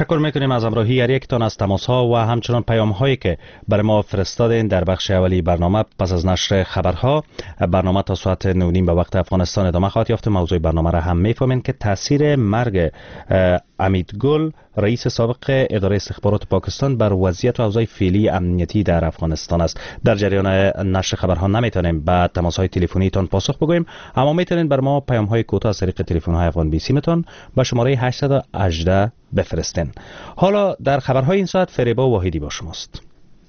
تشکر میکنیم از همراهی هر یکتان، از تماس ها و همچنان پیام هایی که برای ما فرستادین. در بخش اولی برنامه پس از نشر خبرها برنامه تا ساعت 9:30 به وقت افغانستان ادامه خواهد یافت. موضوع برنامه را هم میفهمین که تاثیر مرگ امید گل رئیس سابق اداره استخبارات پاکستان بر وضعیت و اوضاع فعلی امنیتی در افغانستان است. در جریان نشر خبرها نمیتونیم به تماس های تلفنی تان پاسخ بگوییم، اما میتونین بر ما پیام های کوتاه از طریق تلفن های افغان بیسی متون با شماره 818 بفرستین. حالا در خبرهای این ساعت فریبا واحدی با شماست.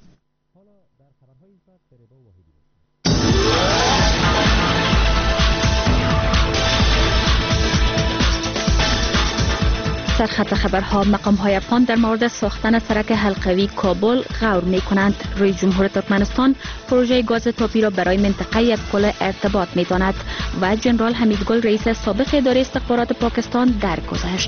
سرخط خبرها: مقام‌های افغان در مورد ساختن سرک حلقوی کابل غور می‌کنند. رئیس جمهور ترکمنستان پروژه گاز تاپی را برای منطقه یک پل ارتباط می‌داند و جنرال حمیدگل رئیس سابق اداره استخبارات پاکستان درگذشت.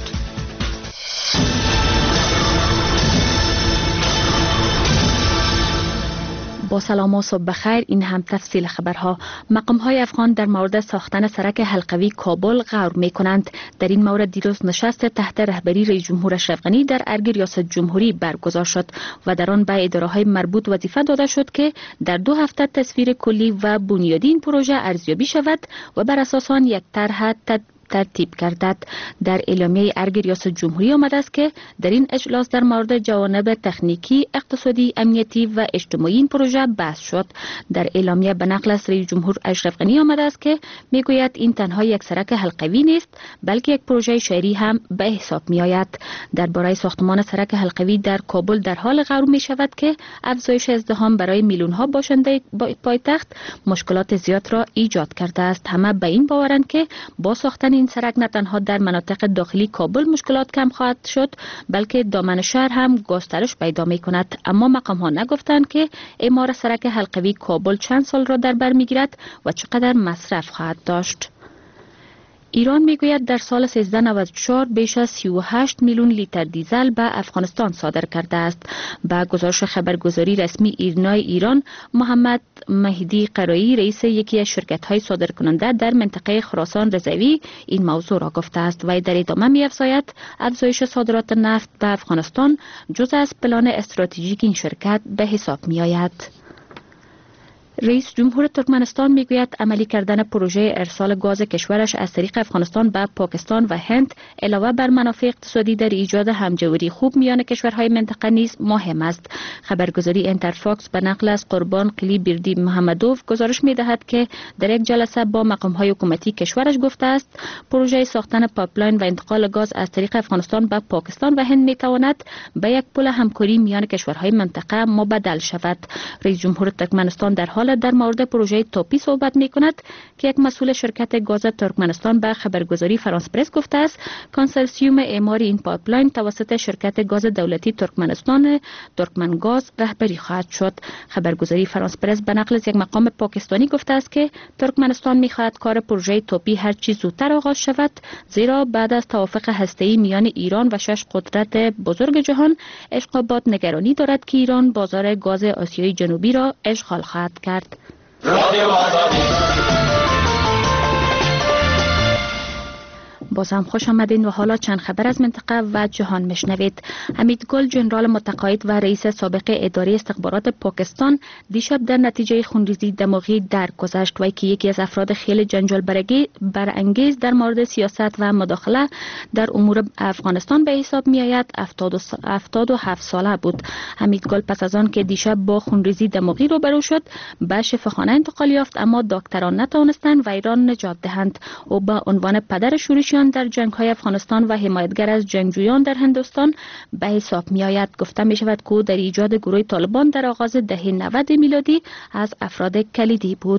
با سلام و صبح بخیر، این هم تفصیل خبرها. مقام‌های افغان در مورد ساختن سرک حلقوی کابل غور می‌کنند. در این مورد دیروز نشست تحت رهبری رئیس جمهور اشرف غنی در ارگ ریاست جمهوری برگزار شد و در آن به اداره‌های مربوط وظیفه داده شد که در 2 هفته تصویر کلی و بنیادی این پروژه ارزیابی شود و بر اساس آن یک طرح ترتیب گردد. در اعلامیه ارگ ریاست جمهوری آمده است که در این اجلاس در مورد جوانب تکنیکی، اقتصادی، امنیتی و اجتماعی این پروژه بحث شد. در اعلامیه به نقل از رئیس جمهور اشرف غنی آمده است که میگوید این تنها یک سرک حلقوی نیست، بلکه یک پروژه شهری هم به حساب می آید. درباره ساختمان سرک حلقوی در کابل در حال غور می شود که افزایش ازدحام برای میلیون ها باشنده پایتخت مشکلات زیاد را ایجاد کرده است. همه به این باورند که با ساختن این سرک نه تنها در مناطق داخلی کابل مشکلات کم خواهد شد، بلکه دامن شهر هم گسترش پیدا می کند. اما مقام ها نگفتند که اعمار سرک حلقوی کابل چند سال را در بر می گیرد و چقدر مصرف خواهد داشت. ایران میگوید در سال 1394 بیش از 38 میلیون لیتر دیزل به افغانستان صادر کرده است. با گزارش خبرگزاری رسمی ایرنای ایران، محمد مهدی قرایی رئیس یکی از شرکت‌های صادرکننده در منطقه خراسان رضوی این موضوع را گفته است و در ادامه می‌افزاید افزایش صادرات نفت به افغانستان جزء از پلان استراتژیک این شرکت به حساب می‌آید. رئیس جمهور ترکمنستان میگوید عملی کردن پروژه ارسال گاز کشورش از طریق افغانستان به پاکستان و هند علاوه بر منافع اقتصادی در ایجاد همجوری خوب میان کشورهای منطقه نیز مهم است. خبرگزاری انترفاکس به نقل از قربان قلی بیردی محمدوف گزارش میدهد که در یک جلسه با مقام‌های حکومتی کشورش گفته است پروژه ساختن پایپلاین و انتقال گاز از طریق افغانستان به پاکستان و هند میتواند به یک پل همکاری میان کشورهای منطقه مبدل شود. رئیس جمهور ترکمنستان در حال در مورد پروژه توپی صحبت می کند که یک مسئول شرکت گاز ترکمنستان به خبرگزاری فرانس پرس گفته است کنسورسیوم اعمار این پایپلاین توسط شرکت گاز دولتی ترکمنستان ترکمنگاز رهبری خواهد شد. خبرگزاری فرانس پرس به نقل از یک مقام پاکستانی گفته است که ترکمنستان می خواهد کار پروژه توپی هر چه زودتر آغاز شود، زیرا بعد از توافق هسته‌ای میان ایران و 6 قدرت بزرگ جهان اشقابات نگرانی دارد که ایران بازار گاز آسیای جنوبی را اشغال خواهد کرد. باز هم خوش آمدین و حالا چند خبر از منطقه و جهان میشنوید. حمید گل جنرال متقاعد و رئیس سابق اداره استخبارات پاکستان دیشب در نتیجه خونریزی دماغی درگذشت و که یکی از افراد خیلی جنجال برانگیز در مورد سیاست و مداخله در امور افغانستان به حساب می آید. 77 ساله بود. حمید گل پس از آن که دیشب با خونریزی دماغی روبرو شد به شفاخانه انتقال یافت، اما دکتران نتوانستند وی را نجات دهند. او به عنوان پدر شورشیان در جنگ‌های افغانستان و حمایتگر از جنگجویان در هندوستان به حساب می‌آید. گفته می‌شود که در ایجاد گروه طالبان در آغاز دهه 90 میلادی از افراد کلیدی بود.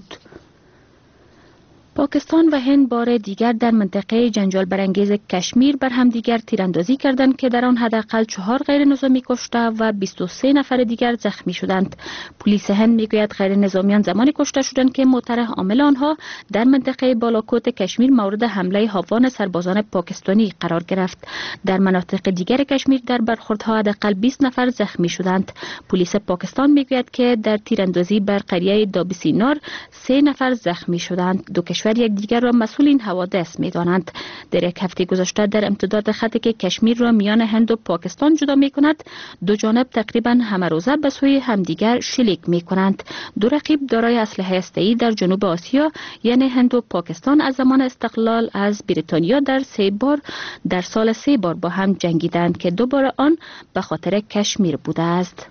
پاکستان و هند بار دیگر در منطقه جنجال برانگیز کشمیر بر هم دیگر تیراندازی کردند که در آن حداقل 4 غیر نظامی کشته و 23 نفر دیگر زخمی شدند. پلیس هند میگوید غیر نظامیان زمانی کشته شدند که موتر حامل آنها در منطقه بالاکوت کشمیر مورد حمله هاوان سربازان پاکستانی قرار گرفت. در مناطق دیگر کشمیر در برخوردها حداقل 20 نفر زخمی شدند. پلیس پاکستان میگوید که در تیراندازی بر قریه دابسینار 3 نفر زخمی شدند. دو کشور کشور یکدیگر را مسئول این حوادث می‌دانند. در یک هفته گذشته در امتداد خطی که کشمیر را میان هند و پاکستان جدا می‌کند، دو جانب تقریباً همه روزه به سوی همدیگر شلیک می‌کنند. دو رقیب دارای اسلحه هسته‌ای در جنوب آسیا یعنی هند و پاکستان از زمان استقلال از بریتانیا در سال 3 بار با هم جنگیدند که دوباره آن به خاطر کشمیر بوده است.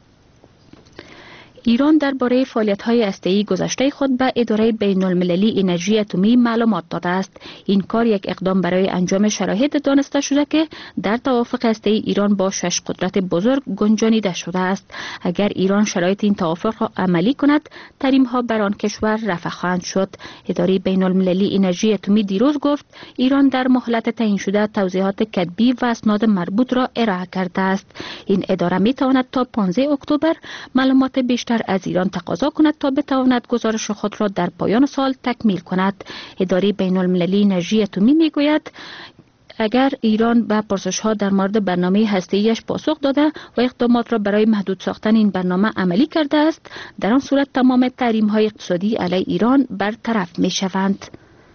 ایران درباره فعالیت‌های هسته‌ای گذشته خود به اداره بین‌المللی انرژی اتمی معلومات داده است. این کار یک اقدام برای انجام شرایط دانسته شده که در توافق هسته‌ای ایران با 6 قدرت بزرگ گنجانیده شده است. اگر ایران شرایط این توافق را عملی کند، تحریم‌ها بر آن کشور رفع خواهند شد. اداره بین‌المللی انرژی اتمی دیروز گفت ایران در مهلت تعیین شده توضیحات کتبی و اسناد مربوط را ارائه کرده است. این اداره می‌تواند تا 15 اکتبر معلومات بیشتر از ایران تقاضا کند تا بتواند گزارش خود را در پایان سال تکمیل کند. اداره بین‌المللی انرژی اتمی میگوید اگر ایران به پرسش‌ها در مورد برنامه هسته‌ایش پاسخ داده و اقدامات را برای محدود ساختن این برنامه عملی کرده است، در آن صورت تمام تحریم‌های اقتصادی علیه ایران برطرف می‌شوند.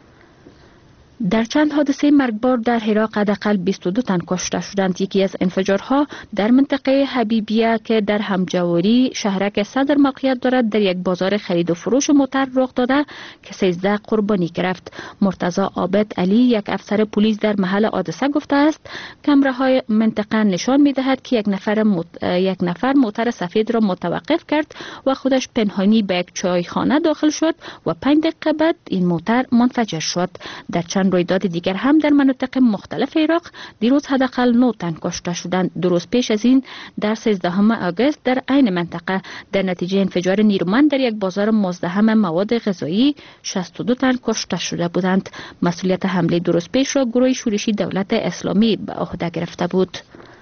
در چند حادثه مرگبار در عراق حداقل 22 تن کشته شدند. یکی از انفجارها در منطقه حبیبیه که در همجواری شهرک صدر موقعیت دارد در یک بازار خرید و فروش موتر رخ داده که 13 قربانی گرفت. مرتضی عابد علی یک افسر پلیس در محل حادثه گفته است کامراهای منطقه نشان می‌دهد که یک نفر موتر سفید را متوقف کرد و خودش پنهانی به یک چایخانه داخل شد و 5 دقیقه بعد این موتر منفجر شد. در چند رویداد دیگر هم در مناطق مختلف عراق دیروز حداقل 9 تن کشته شدند. 2 روز پیش از این در 13 آگوست در عین منطقه در نتیجه انفجار نیرومند در یک بازار مزدحم مواد غذایی 62 تن کشته شده بودند. مسئولیت حمله 2 روز پیش را گروه شورشی دولت اسلامی به عهده گرفته بود.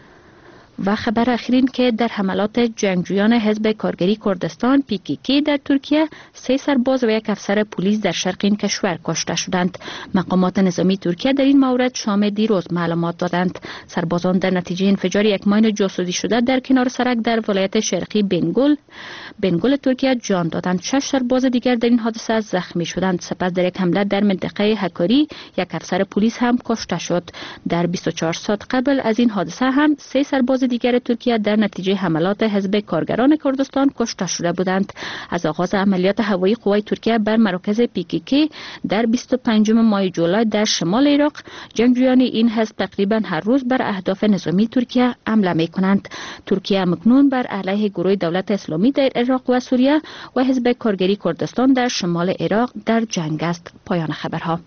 و خبر اخیرین که در حملات جنگجویان حزب کارگری کردستان PKK در ترکیه 3 سرباز و یک افسر پلیس در شرق این کشور کشته شدند. مقامات نظامی ترکیه در این مورد شام دیروز معلومات دادند. سربازان در نتیجه انفجار یک ماین جاسوسی شده در کنار سرک در ولایت شرقی بنگل ترکیه جان دادند. 6 سرباز دیگر در این حادثه زخمی شدند. سپس در یک حمله در منطقه هکاری یک افسر پلیس هم کشته شد. در 24 ساعت قبل از این حادثه هم 3 سرباز دیگر ترکیه در نتیجه حملات حزب کارگران کردستان کشته شده بودند. از آغاز عملیات هوایی قوای ترکیه بر مراکز PKK در 25 ماه جولای در شمال عراق، جنگجویان این حزب تقریبا هر روز بر اهداف نظامی ترکیه حمله می‌کنند. ترکیه مکنون بر علیه گروه دولت اسلامی در عراق و سوریه و حزب کارگری کردستان در شمال عراق در جنگ است. پایان خبرها.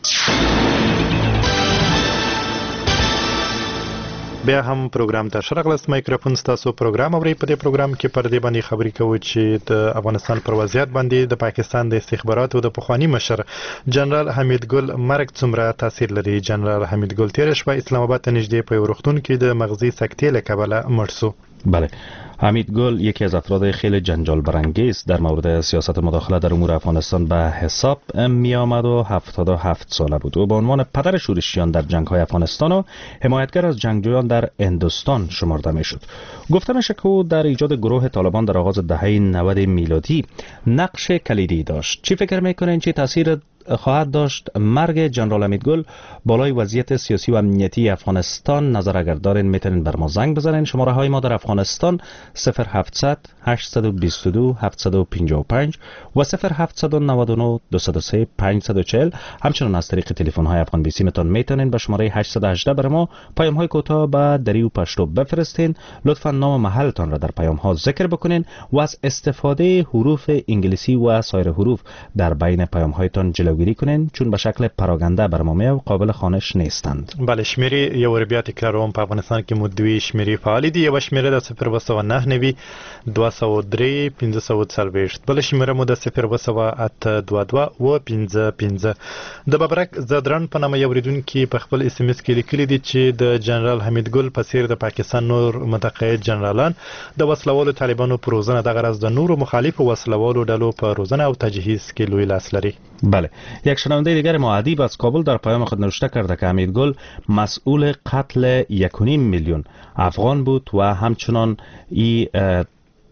بیا هم پروګرام ته شرغلس مایکروفون ستاسو پروګرام اوري. په دې پروګرام کې پر دې باندې خبرې کوو چې د افغانستان پر وضعیت باندې د پاکستان د استخباراتو د پخوانی مشر جنرال حمید ګل مرګ څومره تاثیر لري. جنرال حمید ګل تیر شپه اسلام آباد ته نږدې په روغتون کې د مغزي سکتې له کبله مړ شو. بله، حمید گل یکی از افراد خیلی جنجال برانگیز در مورد سیاست مداخله در امور افغانستان به حساب می آمد و 77 ساله بود. او به عنوان پدر شورشیان در جنگ های افغانستان و حمایتگر از جنگجویان در هندوستان شمرده می شد. گفته میشه که او در ایجاد گروه طالبان در آغاز دهه 90 میلادی نقش کلیدی داشت. چی فکر میکنین چی تاثیر خواهد داشت مرگ جنرال حمید گل بالای وضعیت سیاسی و امنیتی افغانستان؟ نظر اگر دارین میتونین بر ما زنگ بزنین. شماره های ما در افغانستان 0700 822 755 و 0799 203 540. همچنین از طریق تلفن های افغان بیسی میتونین به شماره 818 بر ما پیام های کوتاه به دری و پشتو بفرستین. لطفا نام محلتان را در پیام ها ذکر بکنین و از استفاده حروف انگلیسی و سایر حروف در بین پیام هایتان جلوگیری کنین، چون به شکل پراگنده بر ما و قابل خوانش نیستند. بله، شمیره یو ور بیا تکراروم. په افغانستان کې مدوي شمیرې فعال دي. یو شمیره د 0209 نوي 203 540. بل شمیره مو د 020822 و 55. د ببرک زدران په نامه یو ریډونکو په خپل اس ام اس کې لیکلي دي چې د جنرال حمید ګل په څیر د پاکستان نور متقاعد جنرالان د وسلوالو طالبانو پر روزنه د غرض د نورو مخالفو وسلوالو ډلو په روزنه او تجهیز کې لوی لاس لري. بله، یک شنونده دیگر ما ادیب از کابل در پیام خود نوشته کرده که حمید گل مسئول قتل 1.5 میلیون افغان بود و همچنان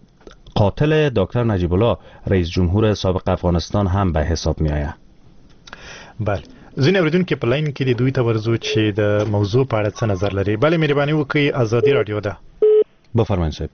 قاتل دکتر نجیب الله رئیس جمهور سابق افغانستان هم به حساب می آید. بله ځینې اوریدونکو په لاین کې د دوی ته ورزو چې د موضوع په اړه څه نظر لري. بله مهرباني وکړئ ازادي رادیو ده. بفرمایئ صاحب.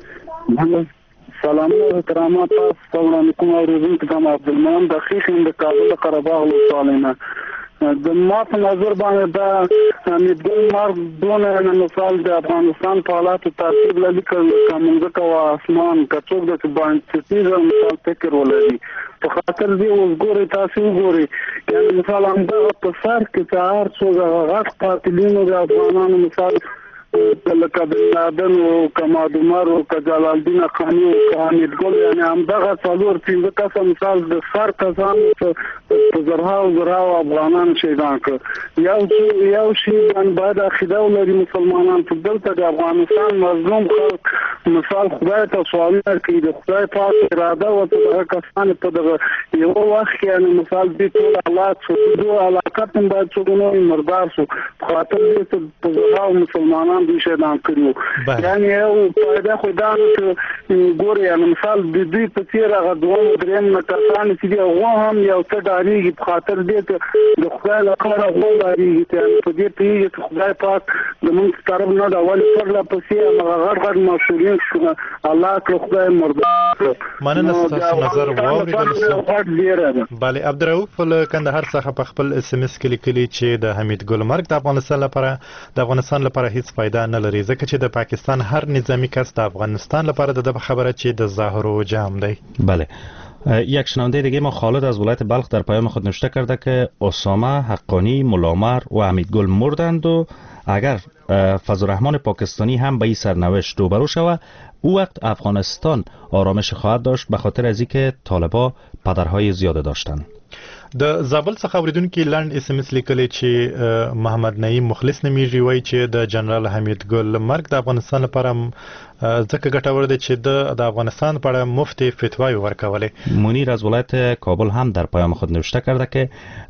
سلام کرامات تاسو کوم اوریدونکو ته عبدالمنان د خیخین د کابل قرهباغ ولسوالینا د ما په نظر باندې دا امیدګل مارک دونه مثال د افغانستان په حالاتو تاثیر لري کومه او اسمان کڅوګ د باندې ستیزه مثال فکر ولري په خاطر دی وګوري تاسو وګوري یعنی مثال هم د په سر کې چار څو غاټ قاتلینو د افغانانو مثال لکه بن لادن او کمال عمر او جلال الدین افغاني او حمید ګل یعنی هم دغه څلور پنځه کسه مثال د سر کسان په زرها افغانان شهیدان کړ یو شی باندې عقیده ولري مسلمانان په دلته د افغانستان مظلوم خلک مثال خدای ته سوالونه کوي د خدای پاک اراده او دغه کسان په دغه یو وخت یعنی مثال دې ټول الله څو علاقه هم باید څو مردار شو خاطر دې په زرها مسلمانان دي شهیدان کړو یعنی یو پیدا خدای ګوري یعنی مثال د دې په تیر هغه دوه دریم کسان چې دی هغه هم یو څه داریږي په خاطر دې د خدای لپاره هغه داریږي ته په دې پیږي چې خدای پاک د موږ طرف نه دا ول پر لا پسې هغه غړ مسؤلیت الله که خدای مردار مننه تاسو نظر واوریدل. بله عبدالرؤف له کندهار څخه په خپل اس ام اس کې لیکلي چې د حمید ګل مرګ د افغانستان لپاره هیڅ فائدہ نه لري ځکه چې د پاکستان هر نظامی کس د افغانستان لپاره د خبره چې د ظاهر و جام دی. بله یک شنونده دیگه ما خالد از ولایت بلخ در پیام خود نوشته کرده که اسامه، حقانی، ملامر و حمیدگل مردند و اگر فضلالرحمن پاکستانی هم به این سرنوشت روبرو شود او وقت افغانستان آرامش خواهد داشت به خاطر از اینکه طالبان پدرهای زیاده داشتند. د زابل څخه اوریدونکو لند اس ام اس لیکلی چې محمد نعیم مخلص نمیږي وایي چې د جنرال حمید ګل مرګ د افغانستان لپاره ځکه ګټور دی چې د افغانستان په اړه مفتي فتوای ورکولې. منیر از ولایت کابل هم در پیام خود نوشته کرده که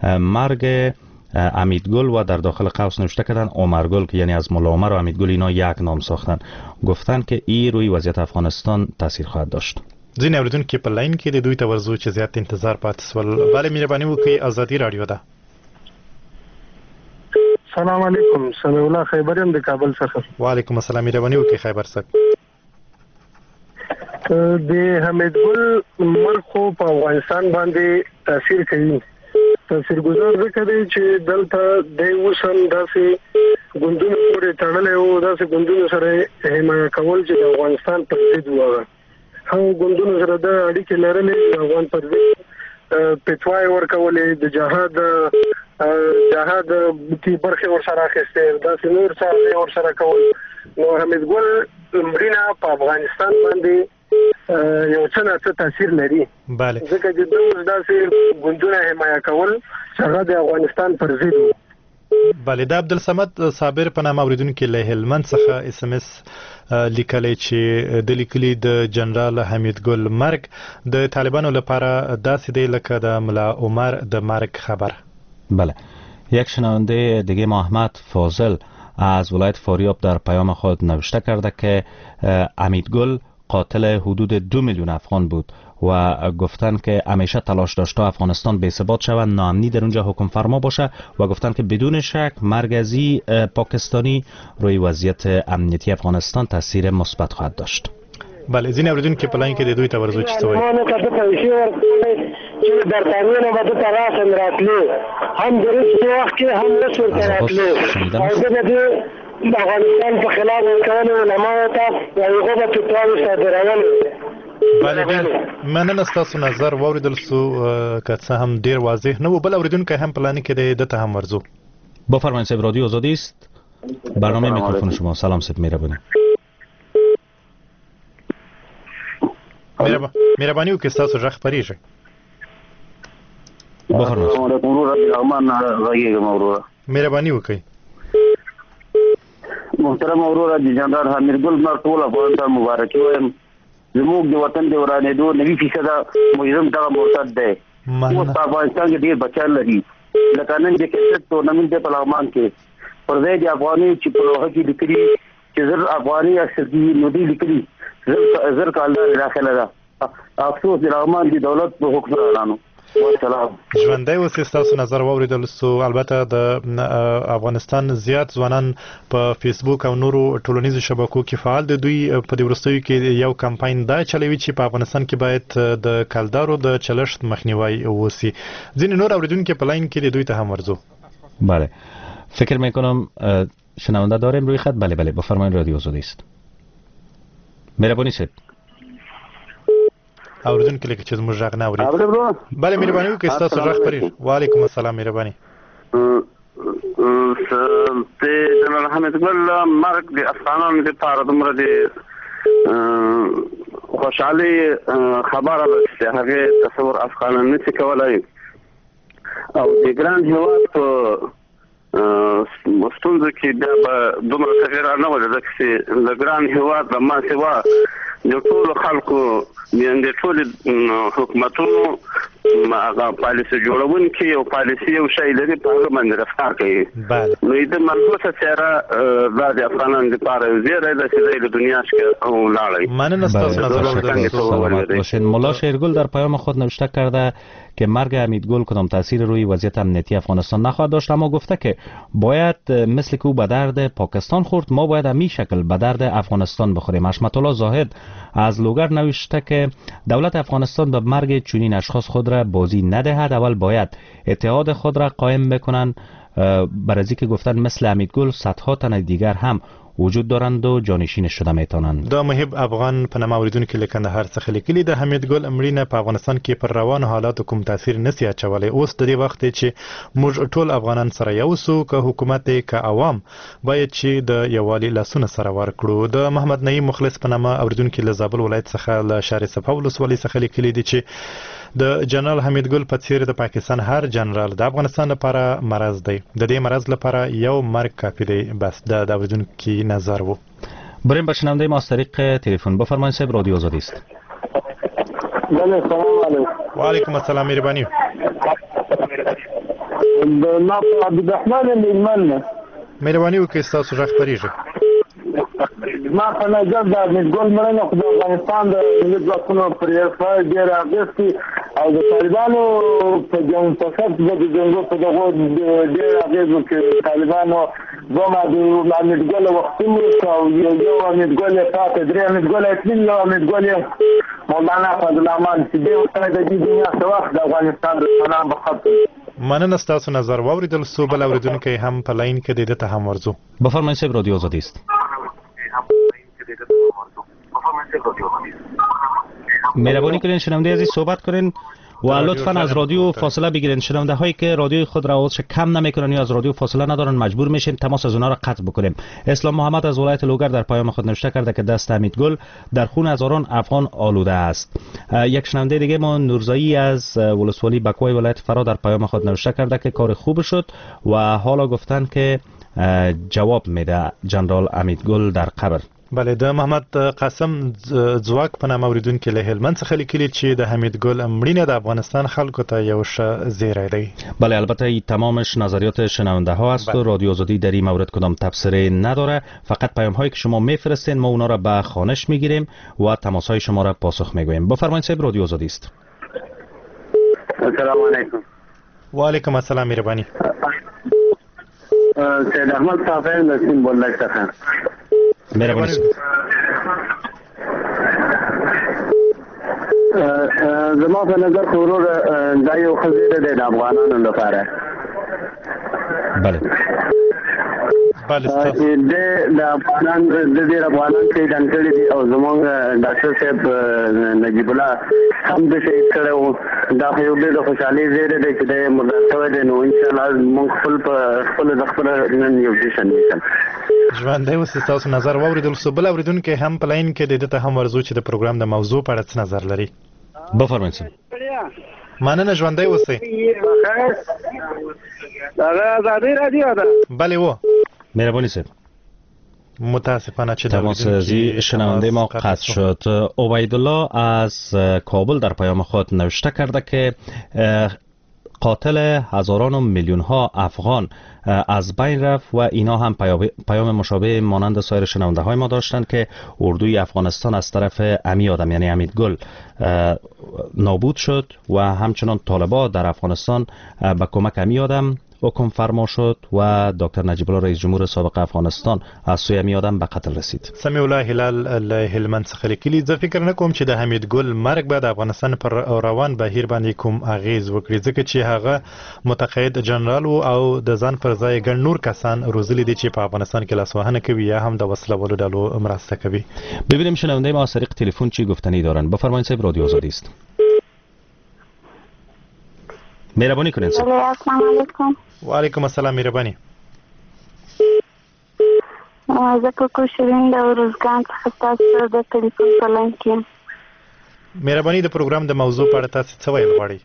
مرگ حمیدگل و در داخل قوس نوشته کردن عمرگل که یعنی از ملامر و حمیدگل اینا یک نام ساختن گفتن که این روی وضعیت افغانستان تاثیر خواهد داشت. ځینې اوریدونکو په لاین کې د دوی ته ورزو چې زیات انتظار پاتې سول. بله مهرباني وکړئ ازادي رادیو ده. سلام علیکم سلام الله خیبریم د کابل څخه. وعلیکم السلام مهرباني وکړئ خیبر صاحب. د حمیدګل مرګ خو په افغانستان باندې تاثیر کوي. تاثیر گذار ځکه دی چې دلته د وسم داسې ګوندونو پورې تړلې او داسې ګوندونو سره حمایت کول چې د افغانستان پر ضد وغه هغه ګوندونو سره د اړیکې لرلې د افغان پر ضد پټوای ورکولې د جهاد کی برخه ورسره اخیسته داسې نور څه ورسره کول. نو حمیدګل مرینا په افغانستان باندې یو څه نه تاثیر لري. بله ځکه چې داسې ګوندونه حمایت کول هغه د افغانستان پر ضد. بله د عبدالصمد صابر په نامه اوریدونکو له هلمند څخه اس ام اس لیکلی چې د لیکلي د جنرال حمیدګل مرګ د طالبانو لپاره داسې دی لکه د ملا عمر د مرګ خبر. بله یک شنونده دیگه محمد فاضل از ولایت فاریاب در پیام خود نوشته کرده که حمیدگل قاتل حدود 2 میلیون افغان بود و گفتن که همیشه تلاش داشته افغانستان بی ثبات شود، ناامنی در اونجا حکم فرما باشه و گفتن که بدون شک مرکزی پاکستانی روی وضعیت امنیتی افغانستان تاثیر مثبت خواهد داشت. بله ځینې اوریدونکو په لاین کې د دوی ته ورزو چې څه وایي. چې در تامین به د تراسم راتلو هم درست وخت کې هم نشور راتلو او د افغانستان په خلاف کول علماء ته یو غوښتنه فتوا صادرول. بله ډېر مننه ستاسو نظر واوریدل سو که څه هم ډېر واضح نه و. بل اوریدونکو هم په لاین کې د ته هم ورزو. بفرمایید صاحب رادیو آزادی است. برنامه میکروفون شما. سلام صاحب مهربانی. مهرباني وکړئ ستاسو غږ خپرېږي. مهرباني وکړئ. محترم اورورا جنرال حمیدګل مرګ ټول افغانستان مبارکي وایم. زموږ د وطن د ورانېدو 90% مجرم دغه مرتد دی. اوس په افغانستان کې ډېر بچیان لري لکه نن د کرکټ ټورنمنټ دی په لغمان کې پر ځای د افغاني چې په لوحه کې لیکلي چې زر افغاني اکثر دي نو دي لیکلي زر کالدار داخله ده. افسوس د لغمان د دولت په حکمرانانو ژوندی اوسئ، ستاسو نظر واوریدل سو. البته د افغانستان زیات ځوانان په فیسبوک او نورو ټولنیزو شبکو کې فعال دي. دوی په دې وروستیو کې یو کمپاین دا چلوي چې په افغانستان کې باید د کلدارو د چلښت مخنیوی وسی. ځینې نور اوریدونکو په لاین کې دوی ته هم ورزو. بله، فکر میکنم شنونده داریم روی خط. بله بفرمایید، رادیو آزادی است. مهربانی صاحب. اوریدونکو لکه چې زموږ غږ نه اوري. بله مهرباني وکړئ، ستاسو غږ پرې. وعلیکم السلام، مهرباني. جنرال حمید ګل مرګ د افغانانو لپاره دومره د خوشحالي خبره ده چې هغه تصور افغانان نشي کولای. او د ګران هیواد په ستونزو کې بیا به دومره تغیر نه وي، ځکه چې د ګران هیواد د ما سوا د ټولو خلکو د ټولو حکومتونو هغه پالیسي جوړونکي او پالیسي یو شی لري، په هغه باندې رفتار کوي. نو د ملګرو سره د افغانانو لپاره زیری ده چې د دنیا څخه ولاړی. مننه ستاسو نظر. ملا شیرگل در پیام خود نوشته کرده که مرگ امیدگل کدام تاثیر روی وضعیت امنیتی افغانستان نخواهد داشت، اما گفته که باید مثل که او به درد پاکستان خورد، ما باید همین شکل به درد افغانستان بخوریم. حشمت الله زاهد از لوگر نوشته که دولت افغانستان به مرگ چنین اشخاص خود را بازی ندهد، اول باید اتحاد خود را قائم بکنند. برای که گفتن مثل امیدگل صدها تن دیگر هم وجود دارند و جانشین شده میتونند. دا محب افغان په نامه اوریدونکو له کندهار څخه لیکلي د حمیدګل مړینه په افغانستان کې پر روان حالات کوم تاثیر نسی اچولی. اوس د دې وخت چې موږ ټول افغانان سره یو سو، که حکومت که عوام باید چې د یووالي لاسونه سره ورکړو. د محمد نعیم مخلص په نامه اوریدونکو له زابل ولایت څخه له شهر صفا ولسوالۍ څخه لیکلي دي چې د جنرال حمیدګل په څیر د پاکستان هر جنرال د افغانستان لپاره مرض دی. د دې مرض لپاره یو مرګ کافی دی. بس د اوریدونکو نظر وو. بریم به شنونده ما از طریق تلفن. بفرمایید صاحب، رادیو آزادی است. بله، سلام علیکم. و علیکم السلام، مهربانی. ما عبدالرحمن میلمن. مهربانی وکړئ، ستاسو غږ پرېږي. ما په نظر د امیدګل مړینه خو د افغانستان د ملي ځواکونو پر ارتفاع ډېر اغېز کوي او د طالبانو په جنګ په سر د جنګو په دغو ډېر اغېز وکړي. طالبانو دوه د امیدګل وختونه او یو امیدګل یې پاتې، درې امیدګل یې تللي، یو امیدګل یې مولانا فضلرحمن چې دې ورته د دې دنیا څه وخت د افغانستان دښمنان به ختم. مننه ستاسو نظر واوریدل سو. بل اوریدونکی هم په لاین کې د دې ته هم ورزو. بفرمایید صاحب، رادیو آزادی است. مهربانی کنین شنونده عزیز صحبت کنین و لطفا از رادیو فاصله بگیرین. شنونده هایی که رادیوی خود را کم نمیکنن یا از رادیو فاصله ندارن مجبور میشین تماس از اونها را قطع بکنیم. اسلام محمد از ولایت لوگر در پیام خود نوشته کرده که دست امیدگل در خون هزاران افغان آلوده است. یک شنونده دیگه ما نورزایی از ولسوالی بکوی ولایت فرا در پیام خود نوشته کرده که کار خوب شد و حالا گفتن که جواب میده جنرال امیدگل در قبر. بله، د محمد قاسم ځواک په نامه اوریدونکو له هلمند څخه لیکلي چې د حمیدګل مړینه د افغانستان خلکو ته یو ښه زیری دی. بله، البته تمامش نظریات شنونده ها است و رادیو آزادی در این مورد کدام تبصره نداره. فقط پیام هایی که شما میفرستین ما اونا را به خوانش میگیریم و تماس های شما را پاسخ میگوییم. بفرمایید صاحب، رادیو آزادی است. السلام علیکم. و علیکم السلام، مهربانی. سید احمد صافی نسیم بولک څخه. مهربانی. زما په نظر خو ورور دا یو ښه زیری دی د افغانانو لپاره. بله چې د افغانان د ډېر افغانان شهیدان کړي دي او زموږ ډاکټر صاحب نجیب الله هم د شهید کړی و. دا خو یو ډېر خوشحالي زیری دی چې دی مردار شوی دی. نو انشاءالله موږ خپل د خپله نن یو جشن نیسم. ژوندی اوسئ، ستاسو نظر واوریدل سو. بل اوریدونکی هم په لاین کې د دې ته هم ورځو چې د پروګرام د موضوع په اړه څه نظر لري. بفرمایید صاحب. مننه، ژوندی اوسئ. هغه آزادی رادیو ده. بله و. مهربانی صاحب. متاسفانه چه تماس ازی شنونده ما قطع شد. عبیدالله از کابل در پیام خود نوشته کرده که قاتل هزاران و میلیون ها افغان از بین رفت و اینا هم پیام مشابه مانند سایر شنونده های ما داشتند که اردوی افغانستان از طرف امی آدم یعنی حمید گل نابود شد و همچنان طالبان در افغانستان به کمک امی آدم حکم فرما شد و دکتر نجیب الله رئیس جمهور سابق افغانستان از سوی امی آدم به قتل رسید. سمیع الله هلال هلمند څخه لیکلي زه فکر نه کوم چې د حمید ګل مرګ به د افغانستان پر روان بهیر باندې کوم اغیز وکړي ځکه چې هغه متقاعد جنرال او د ځان پر ځای ګڼ نور کسان روزلي دي چې په افغانستان کې لاسوهنه کوي یا هم د وسله والو ډلو مرسته کوي. ببینیم شنونده ما از طریق تلفن چی گفتنی دارن. بفرمایید صاحب رادیو آزادی است. مهربانی کنید. السلام علیکم. و علیکم السلام مهربانی. زه کوکو شیرین د روزګان څخه تاسو د ټلیفون په لاین کې. مهرباني د پروګرام د موضوع په اړه تاسو څه ویل غواړئ؟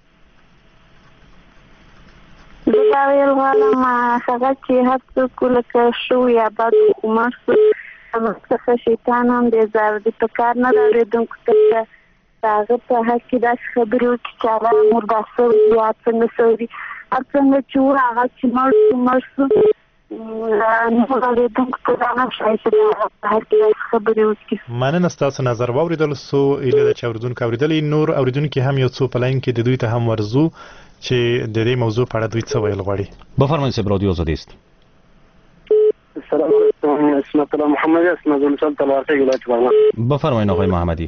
زه دا ویل غواړم هغه چې هر څوک لکه شو یا بد حکومت هغه څخه شیطان هم دی زار دي په کار نه اورېدونکو ته هغه په حق کې داسې خبرې وکړي چې هغه مردار شوي یا څنګه شوي هر څنګه چې و هغه چې مړ شو نور اورېدونکو ته دا نه ښایي چې په حق کې داسې خبرې وکړي. مننه ستاسو نظر واورېدل سو ایله ده چې اورېدونکو اورېدلې نور اورېدونکي هم یو څو په لاین کې د دوی ته هم ورځو چې د دې موضوع په اړه دوی څه ویل غواړي. بفرمایید صاحب رادیو آزادی است. السلام علیکم اسمت الله محمدی اسمت الله تلوارتی ولایت بغلان. بفرمایید آقای محمدی.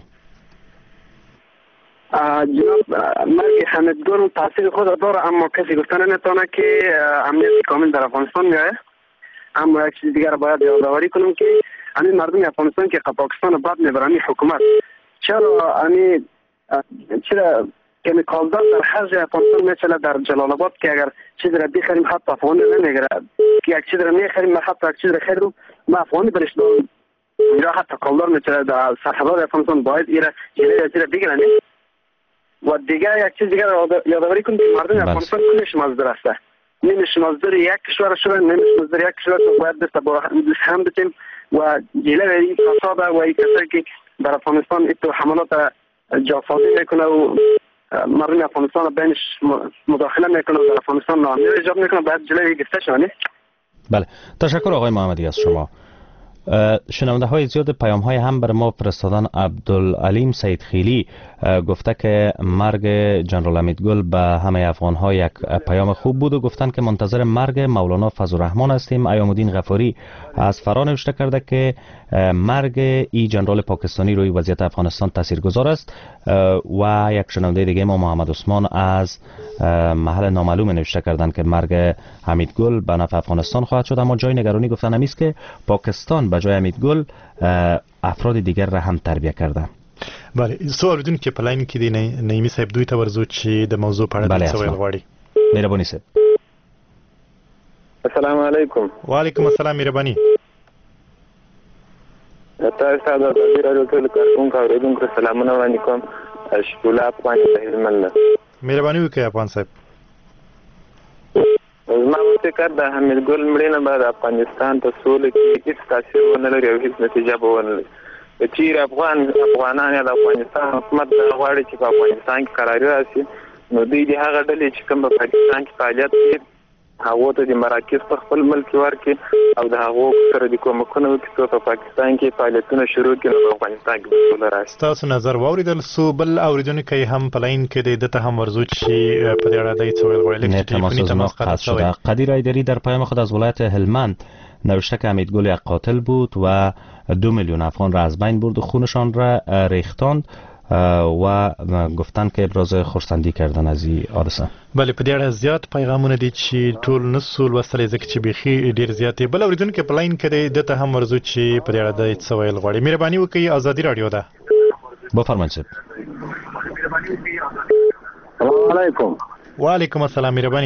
جناب مرگ حمید گل تاثیر خود داره اما کسی گفتن نمیتونه که امنیت کامل در افغانستان میایه. اما یک چیز دیگر باید یادآوری کنم که همین مردم افغانستان که پاکستان بعد میبرن حکومت چرا کمیکالدار در هر جای افغانستان میچله در جلال آباد که اگر چیز را بخریم حتی افغانی نمیگیره که یک چیز را میخریم حتی یک چیز را خریدم ما افغانی برش دارم یا حتی کالدار میچله در سرحدات افغانستان باید ایره چیز بگیرن. و دیگه یک چیز دیگه یادآوری کنید مردم افغانستان کلش مزدور است. نمیشه مزدور یک کشور شدن نمیشه مزدور یک کشور باید دست با هم بتیم و جلوی این فساد و این کسایی که در افغانستان ایتو حملات جاسازی میکنه و مردم افغانستان بینش مداخله میکنه و در افغانستان ناامنی ایجاد میکنه باید جلوی گرفته شود. بله تشکر آقای محمدی از شما. شنونده های زیاد پیام های هم بر ما فرستادن. عبدالعلیم سیدخیلی گفته که مرگ جنرال حمید گل به همه افغان ها یک پیام خوب بود و گفتن که منتظر مرگ مولانا فضل الرحمن هستیم. ایام الدین غفاری از فرا نوشته کرده که مرگ ای جنرال پاکستانی روی وضعیت افغانستان تاثیرگذار است و یک شنونده دیگه ما محمد عثمان از محل نامعلوم نوشته کردن که مرگ حمید گل به نفع افغانستان خواهد شد. اما جای نگرانی گفتن همیست که پاکستان به جای حمید گل افراد دیگر را هم تربیه کرده. بله سوال دون که پلاین کې دی نیمی صاحب دوی ته ورزو چې د موضوع په اړه څه ویل غواړي. مهرباني صاحب. السلام علیکم. وعلیکم السلام مهرباني. تاسو ته د رادیو ټول کارکونکو اوریدونکو سلامونه وړاندې کوم. شکولا افغان هلمند. مهرباني وکړئ افغان صاحب. زما فکر د حمید ګل مړینه به د افغانستان په سولې کې هیڅ تاثیر ونه لري او هیڅ نتیجه به ونه لري. چې افغانان یا د افغانستان حکومت غواړي چې په افغانستان کې قراري راشي نو دوی د هغه ډلې چې کوم په پاکستان کې فعالیت کوي هغه ته د مراکز په خپل ملک ورکړي او د هغه سره د کومکونو کې په پاکستان کې فعالیتونه شروع کړي په افغانستان کې به سوله راشي. تاسو نظر واوریدل سو بل اوریدونکو هم پلاین کې د ته هم ورزو چې په دې اړه د څه ویل غواړي. تماس ما قطع شده. قدیر ایدری در پیام خود از ولایت هلمند نوشته که حمید گل یک قاتل بود و 2 میلیون افغان را از بین برد و خونشان را ریختاند و گفتن که ابراز خرسندی کردن از این حادثه. بله په دې اړه زیات پیغامونه دي چې ټول نسول وسلې ځکه چې بيخي ډیر زیات بل اوریدونکو په لاین کې د ته هم ورزو چې په دې اړه د څه ویل غواړي. مهرباني وکړئ ازادي رادیو ده. بفرمایئ. السلام علیکم. وعلیکم السلام مهرباني.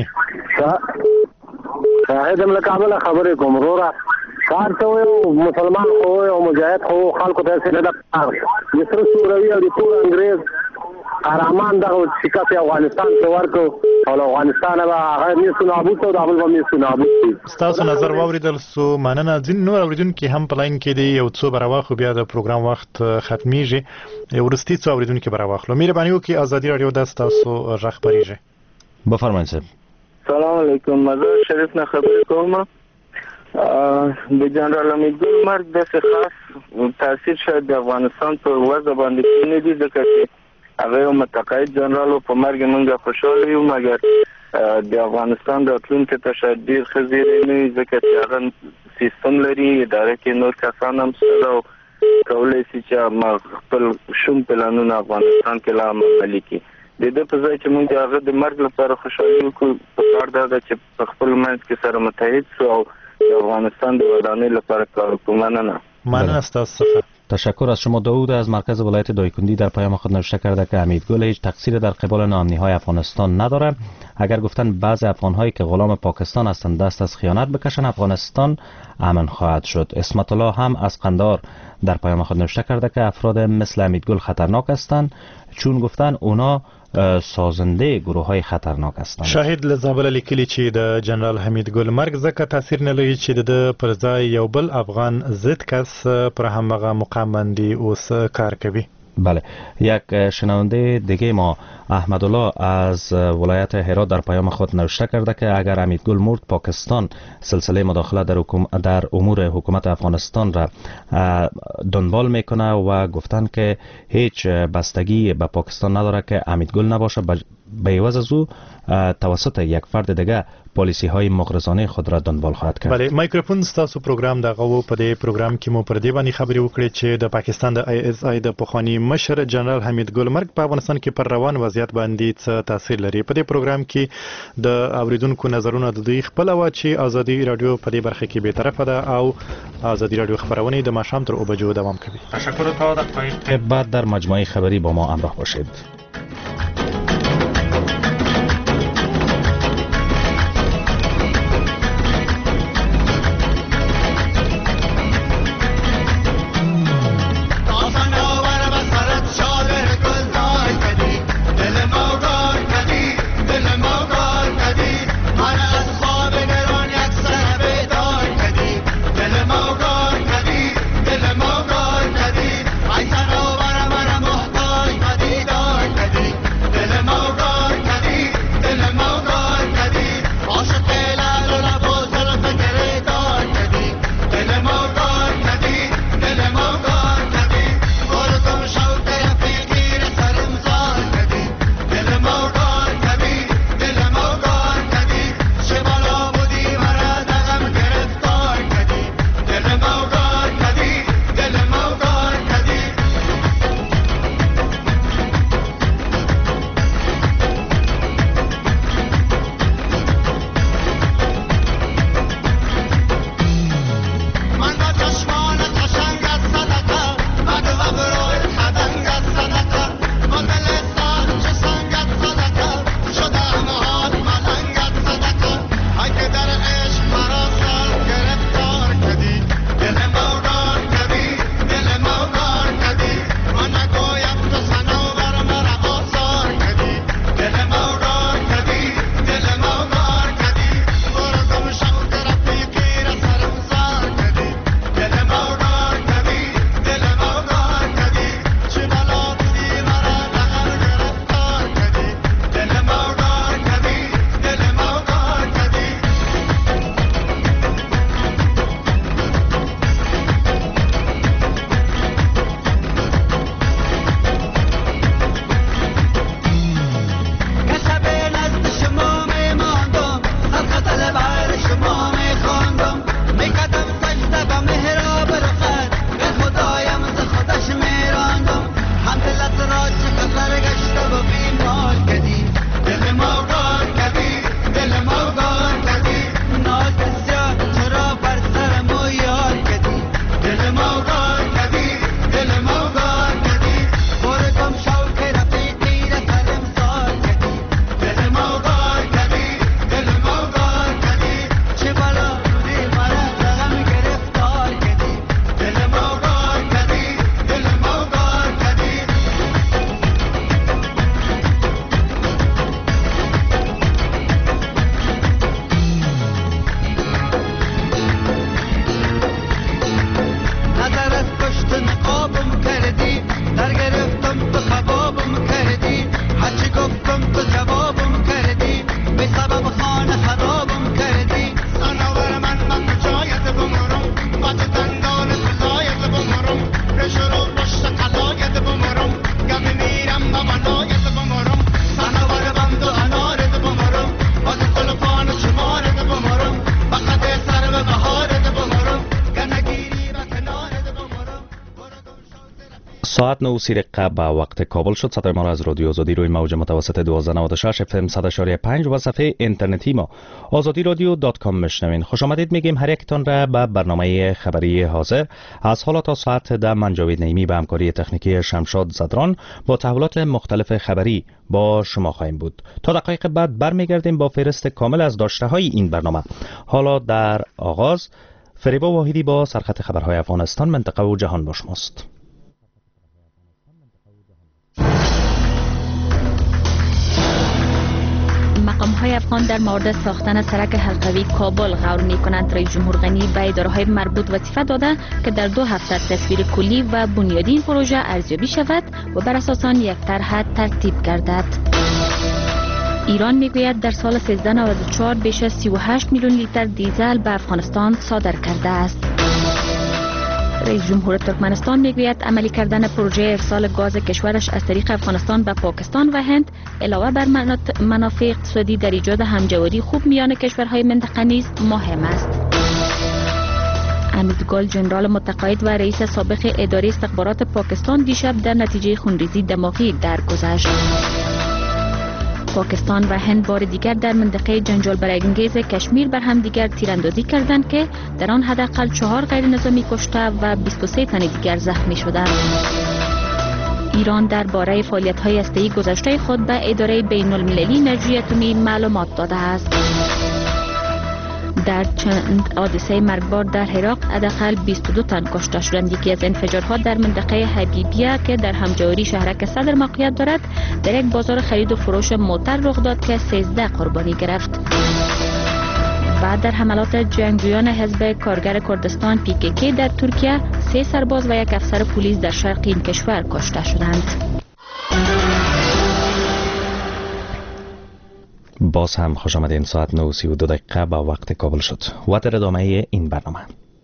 شاهد من کابل خبرې کوم ورور کار ته یو مسلمان خو او مجاهد خو خلکو ته څه نه ده یسر سوروي او د ټول انګريز قهرمان دغه شکست افغانستان ته ورکو او افغانستان به هغه میسو نابود او دابل به میسو نابود. تاسو نظر واوریدل سو مننه. ځین نور اوریدونکو هم پلاین کې دی یو څو براوخه بیا د پروګرام وخت ختمیږي ورستي څو اوریدونکو براوخلو. مهرباني وکړئ ازادي رادیو د تاسو رخبريږي. بفرمایید صاحب. سلام علیکم. مزار شریف نه خبر کوم. د جنرال امیدګل مرګ د خاص تاثیر شاید د افغانستان په وضع باندې نه دي ځکه چې هغه متقاعد جنرال په مرګ موږ خوشاله یو، مګر د افغانستان د راتلونکي ته شاید ډیر خزیره نه ځکه چې هغه سیستم لري، اداره کې نور کسان هم سره کولای شي چې خپل شوم پلانونه افغانستان کې لا عملي کړي. د دې په ځای چې موږ هغه د مرګ لپاره خوشاله وکړو، په کار دا چې په خپل منځ کې سره متحد شو او افغانستان د ودانۍ لپاره کار وکړو. مننه تاسو. تشکر از شما. داوود از مرکز ولایت دایکندی در پیام خود نوشته کرده که امیدگل هیچ تقصیر در قبال ناامنی‌های افغانستان نداره. اگر گفتن بعضی افغان‌هایی که غلام پاکستان هستند دست از خیانت بکشن، افغانستان امن خواهد شد. اسمت الله هم از قندار در پیام خود نوشته کرده که افراد مثل امیدگل خطرناک هستند چون گفتن اونا سازنده گروه‌های خطرناک هستند. شاهد لزابل لیکلی چې د جنرال حمیدګل مرګ ځکه تاثیر نه لري چې د پر ځای یو بل افغان ضد کس پر همغه مقام باندې اوس کار کوي. بله، یک شنونده دیگه ما احمد الله از ولایت هرات در پیام خود نوشته کرده که اگر امیدگل مرد پاکستان سلسله مداخله در امور حکومت افغانستان را دنبال میکنه و گفتن که هیچ بستگی به پاکستان نداره که امیدگل نباشه، به عوض از او توسط یک فرد دیگه پالیسی های مغرضانه خود را دنبال خواهد کرد. بله، مایکروفون ستاسو پروګرام دغه وو. په دې پروګرام کې مو پر دې باندې خبرې وکړې چې د پاکستان د ISI د پخوانی مشر جنرال حمیدګل مرګ په افغانستان کې پر روان وضعیت باندې څه تاثیر لري. په دې پروګرام کې د اوریدونکو نظرونه د دوی خپل و چې ازادي رادیو په دې برخه کې به طرفه ده او ازادي رادیو خبرونه د ماښام تر 2 بجو دوام کوي. تشکر تا دقایق بعد در مجموعه خبری با ما همراه باشید. ساعت 9:30 به وقت کابل شد. صدای ما را از رادیو آزادی روی موج متوسط 1296 FM 100.5 و صفحه اینترنتی ما azadiradyo.com میشنوین. خوش آمدید میگیم هر یکتان را به برنامه خبری حاضر. از حالا تا ساعت 10 من جاوید نعیمی به همکاری تکنیکی شمشاد زدران با تحولات مختلف خبری با شما خواهیم بود. تا دقایق بعد برمیگردیم با فهرست کامل از داشته‌های این برنامه. حالا در آغاز فریبا واحدی با سرخط خبرهای افغانستان، منطقه و جهان با شماست. مقام‌های افغان در مورد ساختن سرک حلقوی کابل غور می‌کنند. رئیس جمهور غنی به اداره‌های مربوط وظیفه داده که در 2 هفته تصویر کلی و بنیادی این پروژه ارزیابی شود و بر اساس آن یک طرح ترتیب گردد. ایران میگوید در سال 1394 بیش از 38 میلیون لیتر دیزل به افغانستان صادر کرده است. رئیس جمهور ترکمنستان میگوید عملی کردن پروژه ارسال گاز کشورش از طریق افغانستان به پاکستان و هند علاوه بر منافع اقتصادی در ایجاد همجواری خوب میان کشورهای منطقه نیز مهم است. حمید گل ژنرال متقاعد و رئیس سابق اداره استخبارات پاکستان دیشب در نتیجه خونریزی دماغی درگذشت. پاکستان و هند بار دیگر در منطقه جنجال برانگیز کشمیر بر هم دیگر تیراندازی کردند که در آن حداقل 4 غیر نظامی کشته و 23 تن دیگر زخمی شدند. ایران درباره فعالیت‌های هسته‌ای گذشته خود به اداره بین‌المللی انرژی اتمی معلومات داده است. در چند حادثه مرگبار در عراق حداقل 22 تن کشته شدند. یکی از انفجارها در منطقه حبیبیه که در همجواری شهرک صدر موقعیت دارد در یک بازار خرید و فروش موتر رخ داد که 13 قربانی گرفت. و در حملات جنگجویان حزب کارگر کردستان PKK در ترکیه 3 سرباز و 1 افسر پلیس در شرق این کشور کشته شدند. باز هم خوش آمدین. ساعت 9:32 با وقت کابل شد و در ادامه این برنامه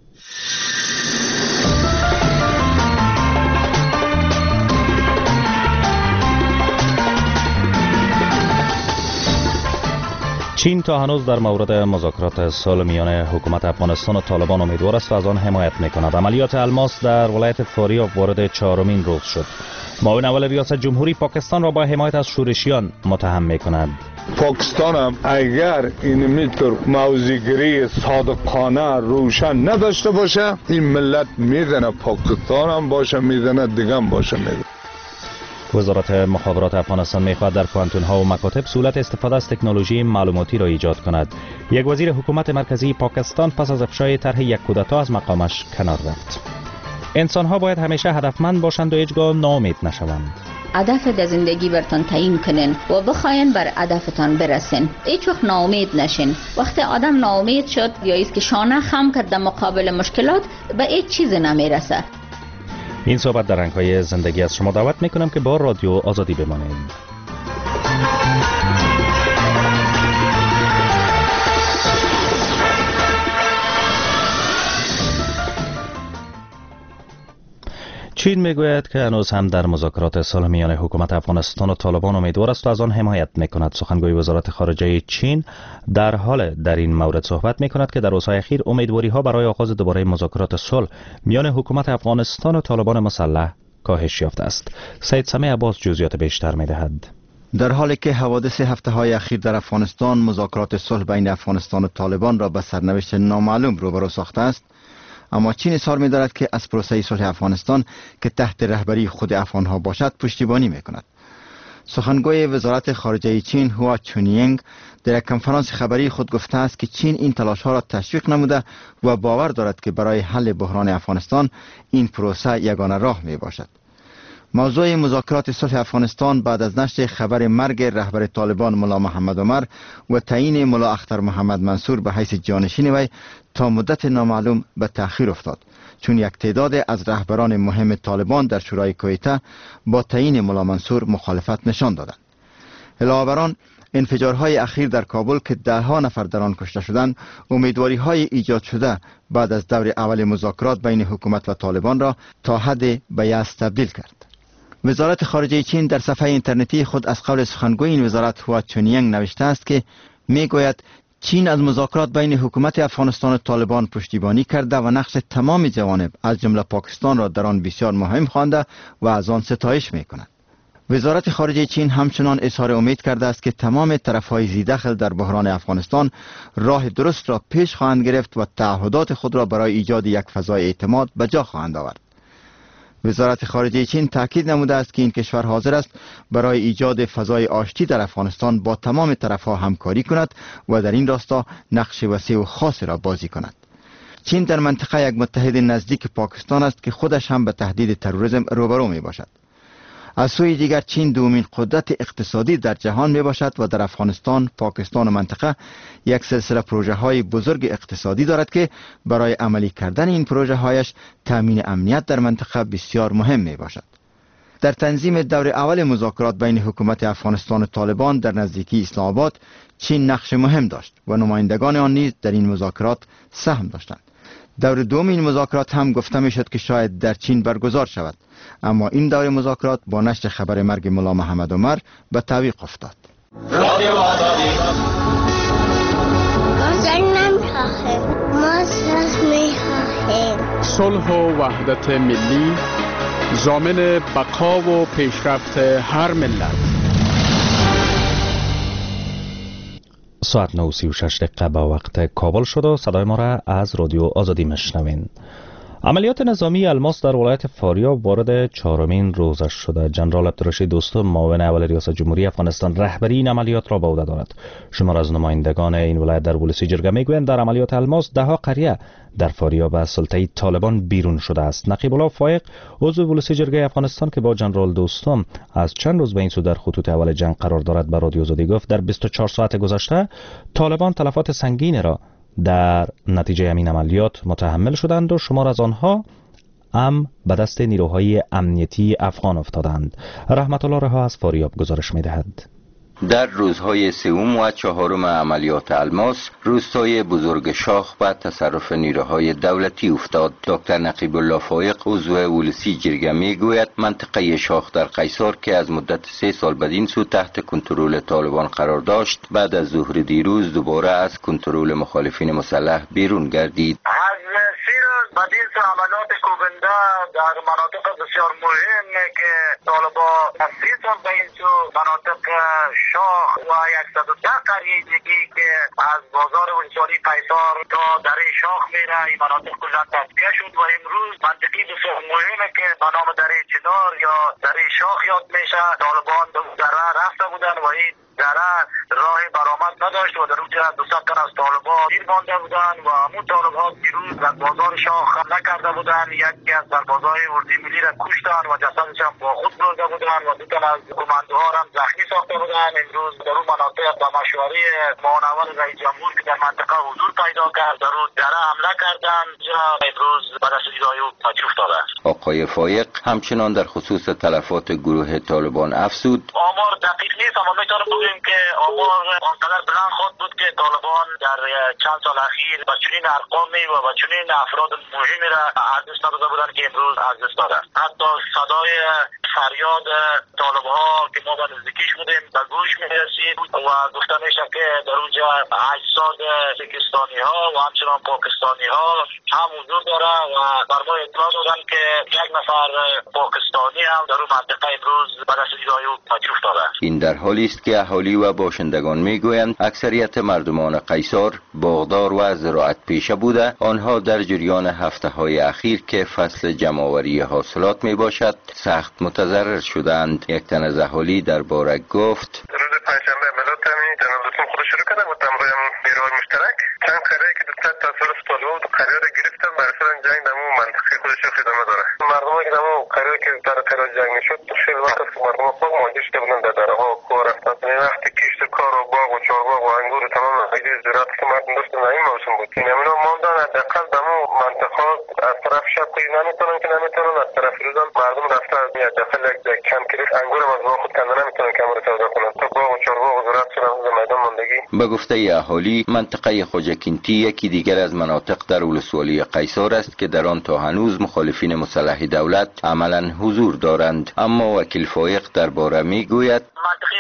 چین تا هنوز در مورد مذاکرات صلح میان حکومت افغانستان و طالبان امیدوار است و از آن حمایت میکند. عملیات الماس در ولایت فاریاب وارد 4مین روز شد. معاون اول ریاست جمهوری پاکستان را با حمایت از شورشیان متهم میکند. پاکستان هم اگر این میتر موضع‌گیری صادقانه روشن نداشته باشه این ملت میزنه، پاکستان هم باشه میزنه، دیگه هم باشه میزنه. وزارت مخابرات افغانستان میخواهد در پوانتون‌ها و مکاتب سهولت استفاده از تکنولوژی معلوماتی را ایجاد کند. یک وزیر حکومت مرکزی پاکستان پس از افشای طرح یک کودتا از مقامش کنار رفت. انسان‌ها باید همیشه هدفمند باشند و هیچگاه ناامید نشوند. هدف در زندگی برتان تعیین کنین و بخواین بر هدفتان برسین. هیچ وقت ناامید نشین. وقتی آدم ناامید شد یا است که شانه خم کرد در مقابل مشکلات به هیچ چیز نمیرسه. این صحبت در رنگ‌های زندگی از شما دعوت میکنم که با رادیو آزادی بمانید. چین میگوید که هنوز هم در مذاکرات صلح میان حکومت افغانستان و طالبان امیدوار است و از آن حمایت میکند. سخنگوی وزارت خارجه چین در این مورد صحبت میکند که در روزهای اخیر امیدواری ها برای آغاز دوباره مذاکرات صلح میان حکومت افغانستان و طالبان مسلح کاهش یافته است. سید سمیع عباس جزئیات بیشتر میدهد. در حالی که حوادث هفته‌های اخیر در افغانستان مذاکرات صلح بین افغانستان و طالبان را به سرنوشت نامعلوم روبرو ساخته است، اما چین اصرار می‌دارد که از پروسه صلح افغانستان که تحت رهبری خود افغان‌ها باشد پشتیبانی می‌کند. سخنگوی وزارت خارجه چین هوا چونینگ در یک کنفرانس خبری خود گفته است که چین این تلاش‌ها را تشویق نموده و باور دارد که برای حل بحران افغانستان این پروسه یگانه راه میباشد. موضوع مذاکرات صلح افغانستان بعد از نشر خبر مرگ رهبر طالبان ملا محمد عمر و تعیین ملا اختر محمد منصور به حیث جانشین وی تا مدت نامعلوم به تأخیر افتاد، چون یک تعداد از رهبران مهم طالبان در شورای کویته با تعیین ملا منصور مخالفت نشان دادند. علاوه بر آن انفجارهای اخیر در کابل که ده‌ها نفر در آن کشته شدند، امیدواری‌های ایجاد شده بعد از دور اول مذاکرات بین حکومت و طالبان را تا حد به یأس تبدیل کرد. وزارت خارجه چین در صفحه اینترنتی خود از قول سخنگوی این وزارت هوا چونینگ نوشته است که میگوید چین از مذاکرات بین حکومت افغانستان و طالبان پشتیبانی کرده و نقش تمام جوانب از جمله پاکستان را در آن بسیار مهم خوانده و از آن ستایش می‌کند. وزارت خارجه چین همچنان اظهار امید کرده است که تمام طرف‌های ذی‌دخل در بحران افغانستان راه درست را پیش خواهند گرفت و تعهدات خود را برای ایجاد یک فضای اعتماد به جا خواهند آورد. وزارت خارجه چین تاکید نموده است که این کشور حاضر است برای ایجاد فضای آشتی در افغانستان با تمام طرف‌ها همکاری کند و در این راستا نقش وسیع و خاصی را بازی کند. چین در منطقه یک متحد نزدیک پاکستان است که خودش هم به تهدید تروریسم روبرو می باشد. از سوی دیگر چین دومین قدرت اقتصادی در جهان می باشد و در افغانستان، پاکستان و منطقه یک سلسله پروژه های بزرگ اقتصادی دارد که برای عملی کردن این پروژه هایش تامین امنیت در منطقه بسیار مهم می باشد. در تنظیم دور اول مذاکرات بین حکومت افغانستان و طالبان در نزدیکی اسلام آباد چین نقش مهم داشت و نمایندگان آن نیز در این مذاکرات سهم داشتند. دور دوم این مذاکرات هم گفته می شد که شاید در چین برگزار شود، اما این دور مذاکرات با نشر خبر مرگ ملا محمد عمر به تعویق افتاد. صلح و وحدت ملی ضامن بقا و پیشرفت هر ملت. ساعت 9:36 با وقت کابل شد و صدای ما را از رادیو آزادی مشنوین. عملیات نظامی الماس در ولایت فاریاب وارد 4مین روزش شده. جنرال عبدالرشید دوستم معاون اول ریاست جمهوری افغانستان رهبری این عملیات را به عهده دارد. شمار از نمایندگان این ولایت در ولسی جرگه میگویند در عملیات الماس 10 قریه در فاریاب از سلطه طالبان بیرون شده است. نقیب الله فایق عضو ولسی جرگه افغانستان که با جنرال دوستم از چند روز به این سو در خطوط اول جنگ قرار دارد به رادیو آزادی گفت در 24 ساعت گذشته طالبان تلفات سنگین را در نتیجه همین عملیات متحمل شدند و شمار از آنها هم به دست نیروهای امنیتی افغان افتادند. رحمت الله رها از فاریاب گزارش می‌دهد. در روزهای سوم و چهارم عملیات الماس روستای بزرگ شاخ به تصرف نیروهای دولتی افتاد. دکتر نقیب الله فایق عضو ولسی جرگه میگوید منطقه شاخ در قیصار که از مدت 3 سال بدین سو تحت کنترل طالبان قرار داشت بعد از ظهر دیروز دوباره از کنترل مخالفین مسلح بیرون گردید. بدین عملیات کوبنده در مناطق بسیار مهم که طالبان از 3 سال به این سو مناطق شاخ و 110 قریه دیگی که از بازار ولسوالی قیصار تا دره شاخ میره این مناطق کلا تصفیه شد و امروز منطقی بسیار مهمه که به نام دره چنار یا دره شاخ یاد میشه. طالبان به دره رفته بودن و این دره راه برآمد نداشت و در اونجا 200 تن از طالبان گیر مانده بودن و همون طالبان دیروز در بازار شاخ حمله کرده بودن. یکی از سربازای اردی ملی را کشتن و جسدش هم با خود برده بودن و 2 تن از کماندوها هم زخمی ساخته بودن. امروز در اون مناطق با مشوره معاون رئیس جمهور که در منطقه حضور پیدا کرد در اون دره حمله کردن. امروز به دست نیروهای حکومتی افتاده است. آقای فایق همچنان در خصوص تلفات گروه طالبان افزود آمار دقیق نیست اما میتونم بگیم که آمار آنقدر بلند خود بود که طالبان در چند سال اخیر با چنین ارقامی و با چنین افراد مهمی را از دست نداده بودن که امروز از دست دادن. حتی صدای فریاد طالبها که ما به نزدیکیش بودیم به گوش میرسید و گفته میشه که در اونجا اجساد پاکستانی ها و همچنان پاکستانی ها هم حضور داره و بر ما اطلاع دادن که 1 نفر پاکستانی هم در اون منطقه امروز به دست نیروهای حکومتی افتاده. این در حالی است که اهالی و باشندگان میگویند اکثریت مردمان قیصار باغدار و زراعت پیشه بوده. آنها در جریان هفته‌های اخیر که فصل جمع‌آوری حاصلات میباشد سخت متضرر شدند. یک تن از اهالی درباره گفت روز پنجشنبه ملت همین جناب دوستم خود شروع کردم و تمرای نیروهای مشترک چند قریه که 200 تا صرف طالبان و قریه را گرفتن برای شدن جنگ در اون منطقه خودش ادامه داره. مردم که در اون قریه که در قریه جنگ میشد خیلی وقت است که مردم خود مواجه شده بودن در دره‌ها و کوه رفتن. این وقتی کشت کار و باغ و چهارباغ و انگور تمام ایده زراعت که مردم داشتن در این موسم بود. این همینا ماندن حداقل در اون منطقه از طرف شب که نمیتونن که نمیتونن از طرف روزم مردم رفته از حداقل یک کم کیلو انگور از باغ خود کنده نمیتونن که امر سودا کنن تا باغ و چهارباغ و زراعت شدن در میدان ماندگی. به گفته اهالی منطقه خوجکینتی یکی دیگر از مناطق در ولسوالی قیصار است که در آن تا هنوز مخالفین مسلح دولت عملا حضور دارند. اما وکیل فایق درباره میگوید منطقه خوجکینتی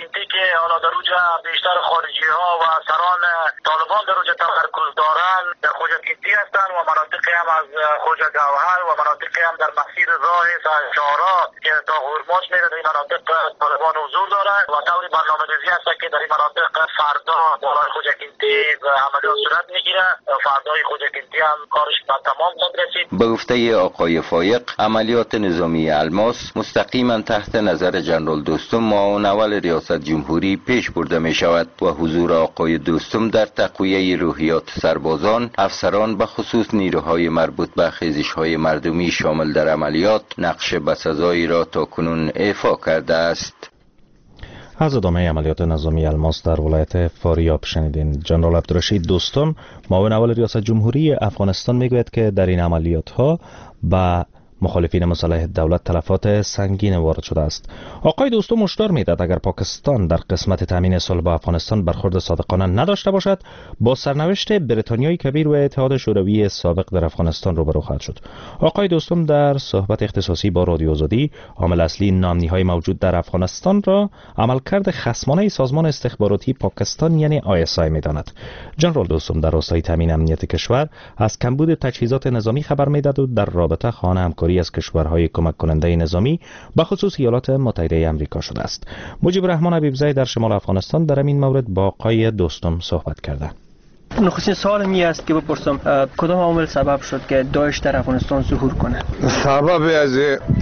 کینتی که حالا در اوجا بیشتر خارجی ها و سران طالبان در اوجا تمرکز دارند در خوجا کینتی هستند و مناطقی هم از خوجا گوهر و مناطقی هم در مسیر راه شهرها که تا هرمز میره در این مناطق طالبان حضور دارند و طوری برنامه‌ریزی هست که در این مناطق فردا بالای خوجا کینتی عملیات صورت میگیره. فردای خوجا کینتی هم کارش به تمام رسید. به گفته آقای فایق، عملیات نظامی الماس مستقیما تحت نظر جنرال دوستم معاون اول ریاست جمهوری پیش برده می شود و حضور آقای دوستم در تقویه روحیات سربازان، افسران به خصوص نیروهای مربوط به خیزش‌های مردمی شامل در عملیات نقش بسزایی را تاکنون ایفا کرده است. از ادامه عملیات نظامی الماس در ولایت فاریاب شنیدین. جنرال عبدالرشید دوستم معاون اول ریاست جمهوری افغانستان میگوید که در این عملیات ها به مخالفین مسلح دولت تلفات سنگین وارد شده است. آقای دوستم هشدار میداد اگر پاکستان در قسمت تامین صلح با افغانستان برخورد صادقانه نداشته باشد، با سرنوشت بریتانیای کبیر و اتحاد شوروی سابق در افغانستان روبرو خواهد شد. آقای دوستم در صحبت اختصاصی با رادیو آزادی عامل اصلی ناامنی‌های موجود در افغانستان را عملکرد خصمانه سازمان استخباراتی پاکستان یعنی ISI میداند. جنرال دوستم در راستای تامین امنیت کشور از کمبود تجهیزات نظامی خبر میداد و در رابطه خواهان همکاری از کشورهای کمک کننده نظامی به خصوص ایالات متحده آمریکا شده است. مجیب الرحمن حبیبزاده در شمال افغانستان در این مورد با آقای دوستم صحبت کرده. نخستین سوال می است که بپرسم کدام عامل سبب شد که داعش در افغانستان ظهور کنه؟ سبب از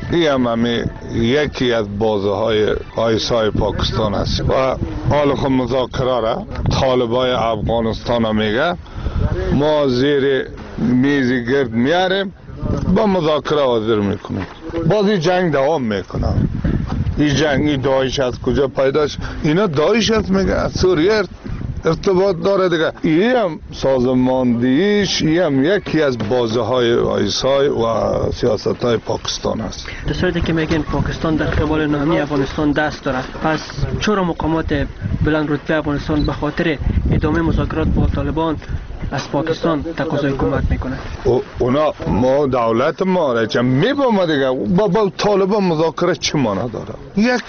این یکی از بازه های آیسای پاکستان است و حال خود مذاکره را طالبای افغانستان میگه ما زیر میز گرد میاریم با مذاکره حاضر میکنیم. بازی جنگ دوام میکنم. این جنگی داعش از کجا پیدا شد؟ اینا داعش است میگه از سوریه ارتباط داره دیگه. این هم سازماندهیش هم یکی از بازه های آیسای و سیاست های پاکستان است. در صورتی که میگن پاکستان در قبال ناامنی افغانستان دست داره، پس چرا مقامات بلند رتبه افغانستان به خاطر ادامه مذاکرات با طالبان از پاکستان تقاضای کمک میکنه؟ اونا ما دولت ما را چه میبامه دیگه با طالبان مذاکره چه معنا داره؟ یک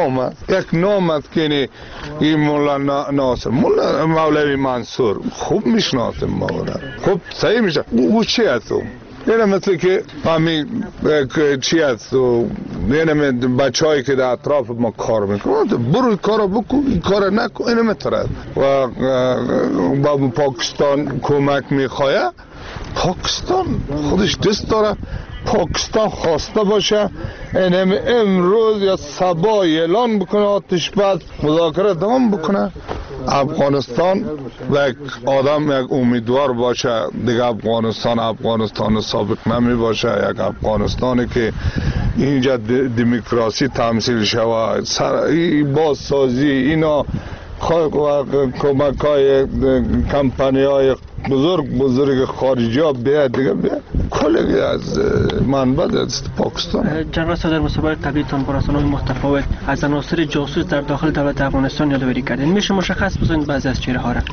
نام است که این مولا ناصر مولا مولوی منصور خوب میشناسیم ما را، خوب صحیح میشه. او چی هست؟ اینه مثل که همین چی هست اینه بچه هایی که در اطراف ما کار میکنن برو کار بکن این کار نکن اینه میترد و با پاکستان کمک میخواه. پاکستان خودش دست داره، پاکستان خواسته باشه اینه امروز یا صبح اعلان بکنه آتش بس مذاکره دوام بکنه. افغانستان یک آدم یک امیدوار باشه دیگه افغانستان سابق نمی باشه، یک افغانستانی که اینجا دموکراسی تمثیل شود، بازسازی اینا کمک های کمپانی های بزرگ خارجی ها بیاد دیگه بیاد کلگی از منبع است پاکستان. جنرال صدر مسابقه قبلیتان با رسانه‌های متفاوت از عناصر جاسوس در داخل دولت افغانستان یادآوری کردین. میشه مشخص بزنید بعضی از چهره ها را؟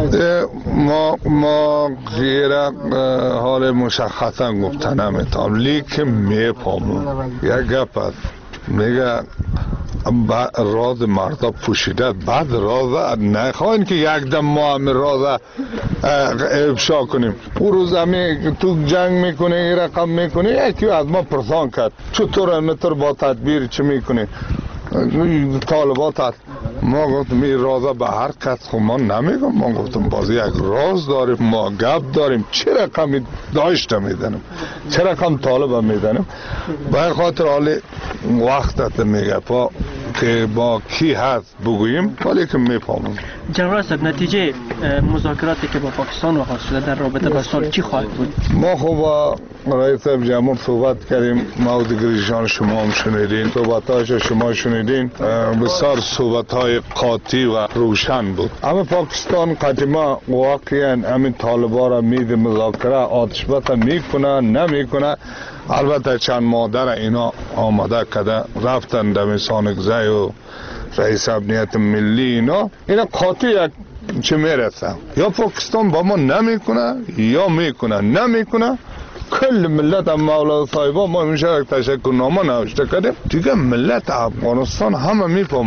ما غیر حال مشخصا گفته نمیتونم، لیکن میفهمم. یک گپ است میگه راز مردا پوشیده، بعد راز نخواهیم که یک دم ما همه راز افشا کنیم. او روز همه تو جنگ میکنه این رقم میکنه یکی از ما پرسان کرد چطور متر با تدبیر چه میکنه طالبات هست. ما گفتم این رازا به هر کس خود ما نمیگم، ما گفتم بازی یک راز داریم، ما گپ داریم چه رقمی داشته میدنم چه رقم طالب میدنم. به خاطر حالی وقتت میگه که با کی هست بگوییم ولی که میفهمم. جنرال صاحب نتیجه مذاکراتی که با پاکستان آغاز شده در رابطه با صلح چی خواهد بود؟ ما خب با رئیس جمهور صحبت کردیم، مودگریشان شما هم شنیدین، صحبتاش شما شنیدین، بسیار صحبتهای قاطی و روشن بود. اما پاکستان قدیما واقعا همین طالبا را میده مذاکره آتش بس میکنه نمیکنه. البته چند مادر اینا آماده کده رفتن دمیسان گزای و رئیس امنیت ملی اینا قاطی یک چه میرسه یا پاکستان با ما نمیکنه یا میکنه نمیکنه. کل ملت مولا صاحبا ما میشه یک تشکر نامه نوشته کردیم دیگه ملت افغانستان همه میفهمه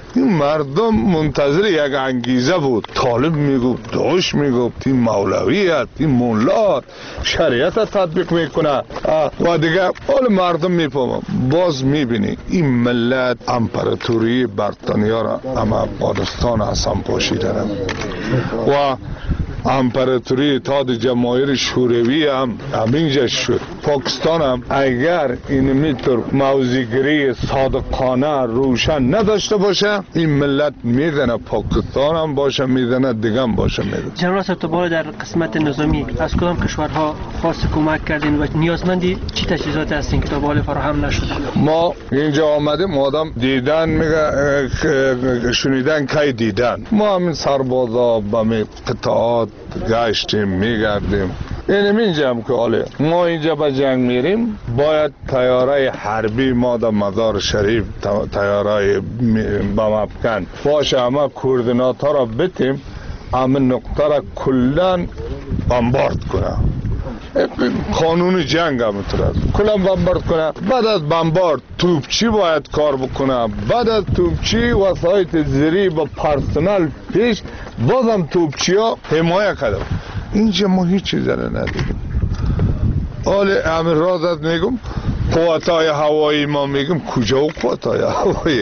این مردم منتظر یک انگیزه بود. طالب میگفت، داعش میگفت، این مولویت، این مولا شریعت تطبیق میکنه و دیگه حال مردم میفهمم. باز میبینی این ملت امپراتوری بریتانیا را اما افغانستان اصلا پاشیدن و امپراتوری اتحاد جماهیر شوروی هم همینجا شد. پاکستان هم اگر این میتر موضع‌گیری صادقانه روشن نداشته باشه این ملت میدنه، پاکستان هم باشه میدنه، دیگه هم باشه میدنه. جنرال صاحب تو در قسمت نظامی از کدام کشورها خاص کمک کردین و نیازمندی چی تجهیزات هستین که تا به حال فراهم نشده؟ ما اینجا آمدیم آدم دیدن میگه شنیدن کی دیدن. ما همین سربازا با می قطعات گشتیم میگردیم. اینجا هم که حاله ما اینجا به جنگ میریم باید تیاره حربی ما در مزار شریف تیاره بمفکن باشه، همه کوردینات ها را بتیم همه نقطه را کلن بمبارد کنه. قانون جنگ هم کلن بمبارد کنه. بعد از بمبارد توپچی باید کار بکنه. بعد از توپچی وسایط زیری با پرسنل پیش بازم توپچی ها حمایه کرده. اینجا ما هیچ چیز ندیدیم. حالا همین رازت میگم قوتای هوایی ما میگم کجا و قوتای هوایی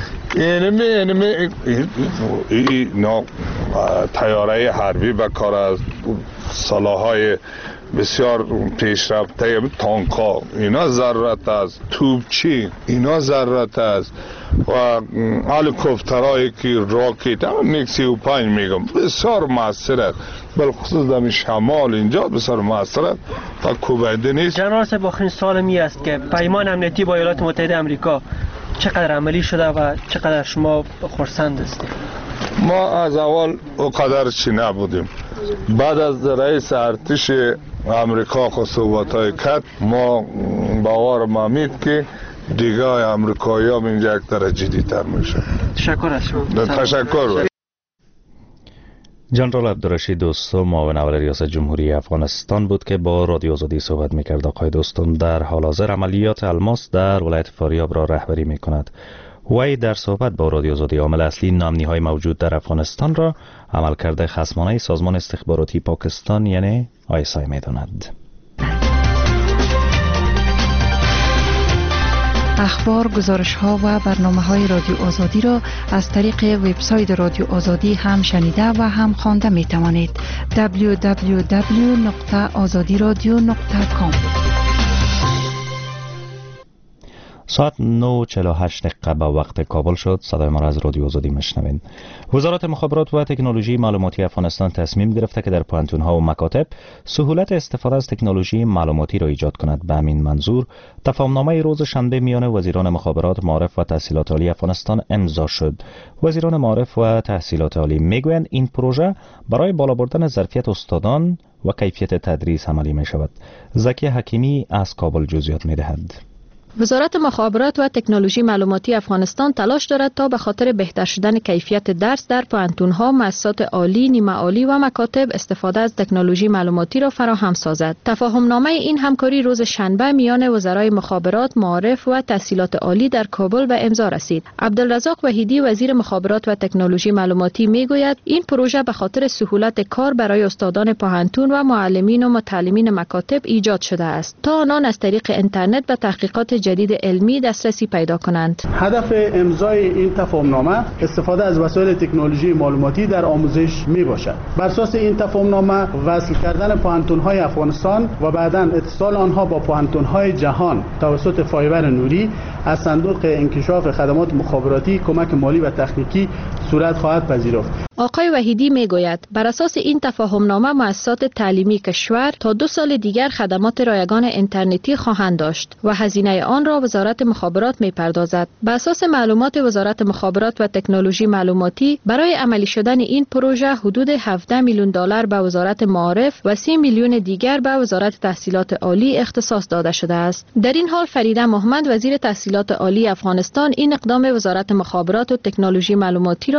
اینه تیاره حربی به کار از سلاحهای بسیار پیشرفته تانکا اینا ضرورت است، توپچی اینا ضرورت است و هلیکوپترایی که راکت هم میگ 35 میگم بسیار موثر است، بالخصوص در شمال اینجا بسیار موثر است و کوبیده نیست. جنرال صاحب آخرین سال می است که پیمان امنیتی با ایالات متحده آمریکا چقدر عملی شده و چقدر شما خرسند هستید؟ ما از اول اونقدر چی نبودیم. بعد از رئیس ارتش امریکا صحبت‌های کرد ما باور مامید که دیگه امریکایی هم اینجا یک درجه جدی‌تر میشه. تشکر از شما. تشکر. جنرال عبدالرشید دوستم معاون اول ریاست جمهوری افغانستان بود که با رادیو آزادی صحبت می‌کرد. آقای دوستم در حال حاضر عملیات الماس در ولایت فاریاب را رهبری می‌کند. وی در صحبت با رادیو آزادی عامل اصلی نامنی‌های موجود در افغانستان را عملکرد خصمانه سازمان استخباراتی پاکستان یعنی ISI می‌داند. اخبار، گزارش‌ها و برنامه‌های رادیو آزادی را از طریق وبسایت رادیو آزادی هم شنیده و هم خوانده می‌توانید. www.azadiradio.com. ساعت 9:48 دقیقه به وقت کابل شد. صدای ما را از رادیو آزادی میشنوید. وزارت مخابرات و تکنولوژی معلوماتی افغانستان تصمیم گرفته که در پوهنتون‌ها و مکاتب سهولت استفاده از تکنولوژی معلوماتی را ایجاد کند. به همین منظور تفاهمنامه روز شنبه میان وزیران مخابرات، معارف و تحصیلات عالی افغانستان امضا شد. وزیران معارف و تحصیلات عالی میگویند این پروژه برای بالا بردن ظرفیت استادان و کیفیت تدریس عملی می شود. زکی حکیمی از کابل جزئیات می‌دهد. وزارت مخابرات و تکنولوژی معلوماتی افغانستان تلاش دارد تا به خاطر بهتر شدن کیفیت درس در پوهنتون‌ها، مؤسسات عالی، نیمه عالی و مکاتب استفاده از تکنولوژی معلوماتی را فراهم سازد. تفاهمنامه این همکاری روز شنبه میان وزرای مخابرات، معارف و تحصیلات عالی در کابل به امضا رسید. عبدالرزاق وحیدی وزیر مخابرات و تکنولوژی معلوماتی میگوید این پروژه به خاطر سهولت کار برای استادان پوهنتون و معلمین و متعلمین مکاتب ایجاد شده است تا آنان از طریق اینترنت به تحقیقات جدید علمی دسترسی پیدا کنند. هدف امضای این تفاهمنامه استفاده از وسایل تکنولوژی معلوماتی در آموزش می باشد. بر اساس این تفاهمنامه وصل کردن پوهنتون‌های افغانستان و بعداً اتصال آنها با پوهنتون‌های جهان توسط فایبر نوری از صندوق انکشاف خدمات مخابراتی کمک مالی و تکنیکی صورت خواهد پذیرفت. آقای وحیدی میگوید بر اساس این تفاهمنامه مؤسسات تعلیمی کشور تا 2 سال دیگر خدمات رایگان اینترنتی خواهند داشت و هزینه آن را وزارت مخابرات میپردازد. بر اساس معلومات وزارت مخابرات و تکنولوژی معلوماتی برای عملی شدن این پروژه حدود 17 میلیون دلار به وزارت معارف و 30 میلیون دیگر به وزارت تحصیلات عالی اختصاص داده شده است. در این حال فریده محمد وزیر تحصیلات عالی افغانستان این اقدام وزارت مخابرات و تکنولوژی معلوماتی را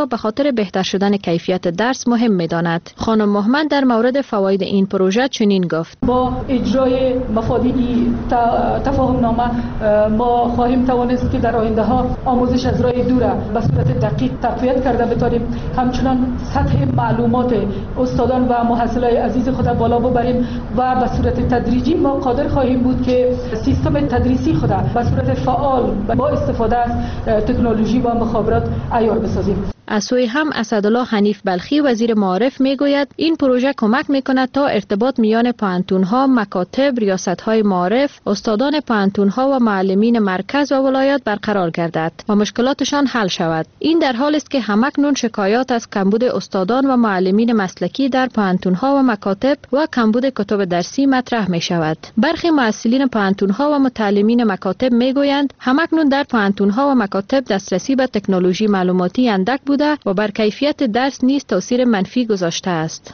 را به خاطر بهتر شدن کیفیت درس مهم می‌داند. خانم محمد در مورد فواید این پروژه چنین گفت: با اجرای مفادی تفاهم نامه ما خواهیم توانست که در آینده ها آموزش از راه دور به صورت دقیق تقویت کرده بتوانیم، همچنان سطح معلومات استادان و محصلای عزیز خود بالا ببریم و به صورت تدریجی ما قادر خواهیم بود که سیستم تدریسی خود به صورت فعال با استفاده از تکنولوژی و مخابرات عیار بسازیم. از سوی هم اسدالله حنیف بلخی وزیر معارف میگوید این پروژه کمک میکند تا ارتباط میان پانتونها، مکاتب، ریاستهای معارف، استادان پانتونها و معلمین مرکز و ولایات برقرار گردد و مشکلاتشان حل شود. این در حالی است که همکنون شکایات از کمبود استادان و معلمین مسلکی در پانتونها و مکاتب و کمبود کتب درسی مطرح می شود. برخی مسئولین پانتونها و متعلمین مکاتب میگویند همکنون در پانتونها و مکاتب دسترسی به تکنولوژی معلوماتی اندک بوده و بر کیفیت درس نیز تاثیر منفی گذاشته است.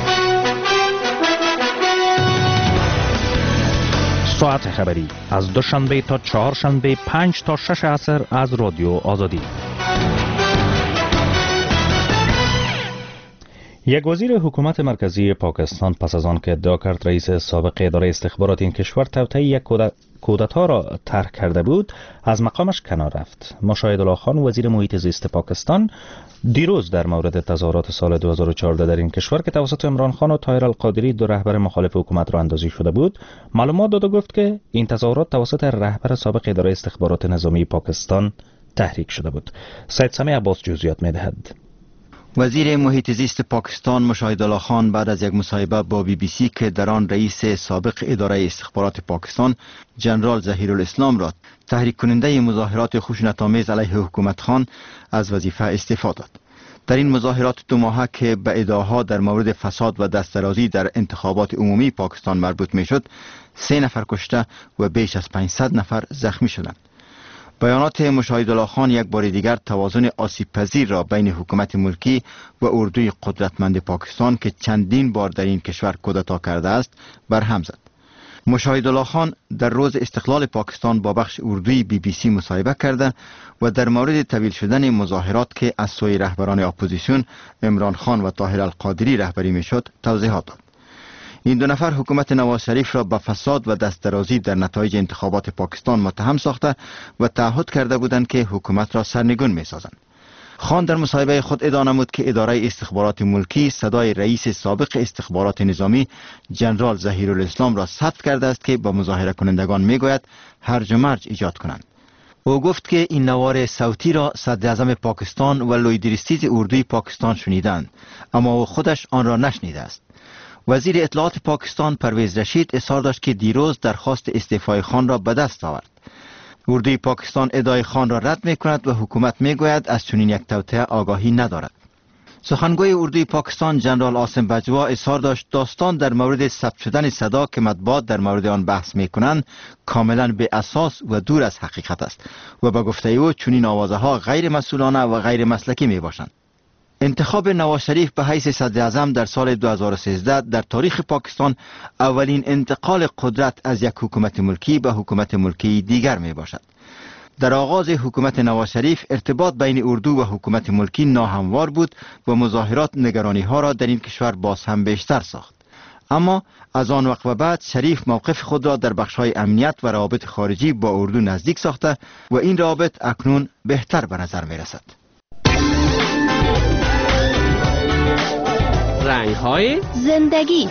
ساعت خبری از دوشنبه تا چهارشنبه 5 تا 6 عصر از رادیو آزادی. یک وزیر حکومت مرکزی پاکستان پس از آن که ادعا کرد رئیس سابق اداره استخبارات این کشور توطئه یک کودتا را طرح کرده بود، از مقامش کنار رفت. مشاهدالله خان وزیر محیط زیست پاکستان دیروز در مورد تظاهرات سال 2014 در این کشور که توسط عمران خان و طاهر القادری دو رهبر مخالف حکومت را اندازی شده بود، معلومات داد و گفت که این تظاهرات توسط رهبر سابق اداره استخبارات نظامی پاکستان تحریک شده بود. سید سمیع عباس جزئیات می‌دهد. وزیر محیط زیست پاکستان مشاهدالله خان بعد از یک مصاحبه با BBC که در آن رئیس سابق اداره استخبارات پاکستان جنرال ظهیرالاسلام را تحریک کننده مظاهرات خشونت‌آمیز علیه حکومت خان از وظیفه استعفا داد. در این مظاهرات دو ماهه که به ادعاها در مورد فساد و دستدرازی در انتخابات عمومی پاکستان مربوط میشد، 3 نفر کشته و بیش از 500 نفر زخمی شدند. بیانات مشاهدالله خان یک بار دیگر توازن آسیب پذیر را بین حکومت ملکی و اردوی قدرتمند پاکستان که چندین بار در این کشور کودتا کرده است برهم زد. مشاهدالله خان در روز استقلال پاکستان با بخش اردوی BBC مصاحبه کرده و در مورد طویل شدن مظاهرات که از سوی رهبران اپوزیسیون عمران خان و طاهر القادری رهبری میشد توضیحات داد. این دو نفر حکومت نواز شریف را به فساد و دستدرازی در نتایج انتخابات پاکستان متهم ساخته و تعهد کرده بودند که حکومت را سرنگون می‌سازند. خان در مصاحبه خود ادعا نمود که اداره استخبارات ملکی صدای رئیس سابق استخبارات نظامی جنرال ظهیرالاسلام را ثبت کرده است که با مظاهره کنندگان میگوید هرج و مرج ایجاد کنند. او گفت که این نوار صوتی را صدر اعظم پاکستان و لویدریستیز اردوی پاکستان شنیدند، اما او خودش آن را نشنیده است. وزیر اطلاعات پاکستان پرویز رشید اصرار داشت که دیروز درخواست استعفای خان را به دست آورد. اردوی پاکستان ادعای خان را رد می کند و حکومت می گوید از چنین یک توطئه آگاهی ندارد. سخنگوی اردوی پاکستان جنرال عاصم بجوا اظهار داشت داستان در مورد ثبت شدن صدا که مطبوعات در مورد آن بحث می کنند کاملا بی اساس و دور از حقیقت است و به گفته او چنین آوازه ها غیر مسئولانه و غیر مسلکی می باشند. انتخاب نواز شریف به حیث صدر اعظم در سال 2013 در تاریخ پاکستان اولین انتقال قدرت از یک حکومت ملکی به حکومت ملکی دیگر می باشد. در آغاز حکومت نواز شریف ارتباط بین اردو و حکومت ملکی ناهموار بود و مظاهرات نگرانی ها را در این کشور باز هم بیشتر ساخت. اما از آن وقت و بعد شریف موقف خود را در بخش‌های امنیت و روابط خارجی با اردو نزدیک ساخته و این روابط اکنون بهتر به نظر می رسد. رنگ‌های زندگی.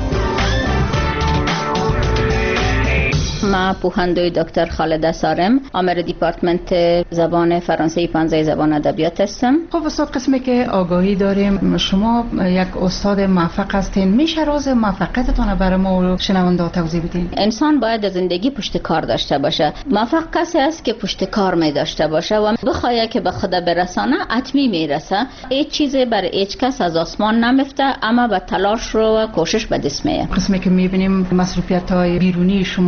ما پوهندوی دکتر خالده سارم، آمر دیپارتمنت زبان فرانسوی 15 زبان ادبیات هستم. خب استاد، قسمی که آگاهی داریم شما یک استاد موفق هستین، میشه راز موفقیتتون برای ما و شنونده توضیح بدین؟ انسان باید در زندگی پشت کار داشته باشه. موفق کسی است که پشت کار می داشته باشه و بخواد که به خدا برسانه حتمی میرسه. هیچ چیزی برای هیچ کس از آسمان نمیفته، اما با تلاش رو و کوشش به دست میاد. قسمی که میبینیم مصروفیت‌های بیرونی شما البته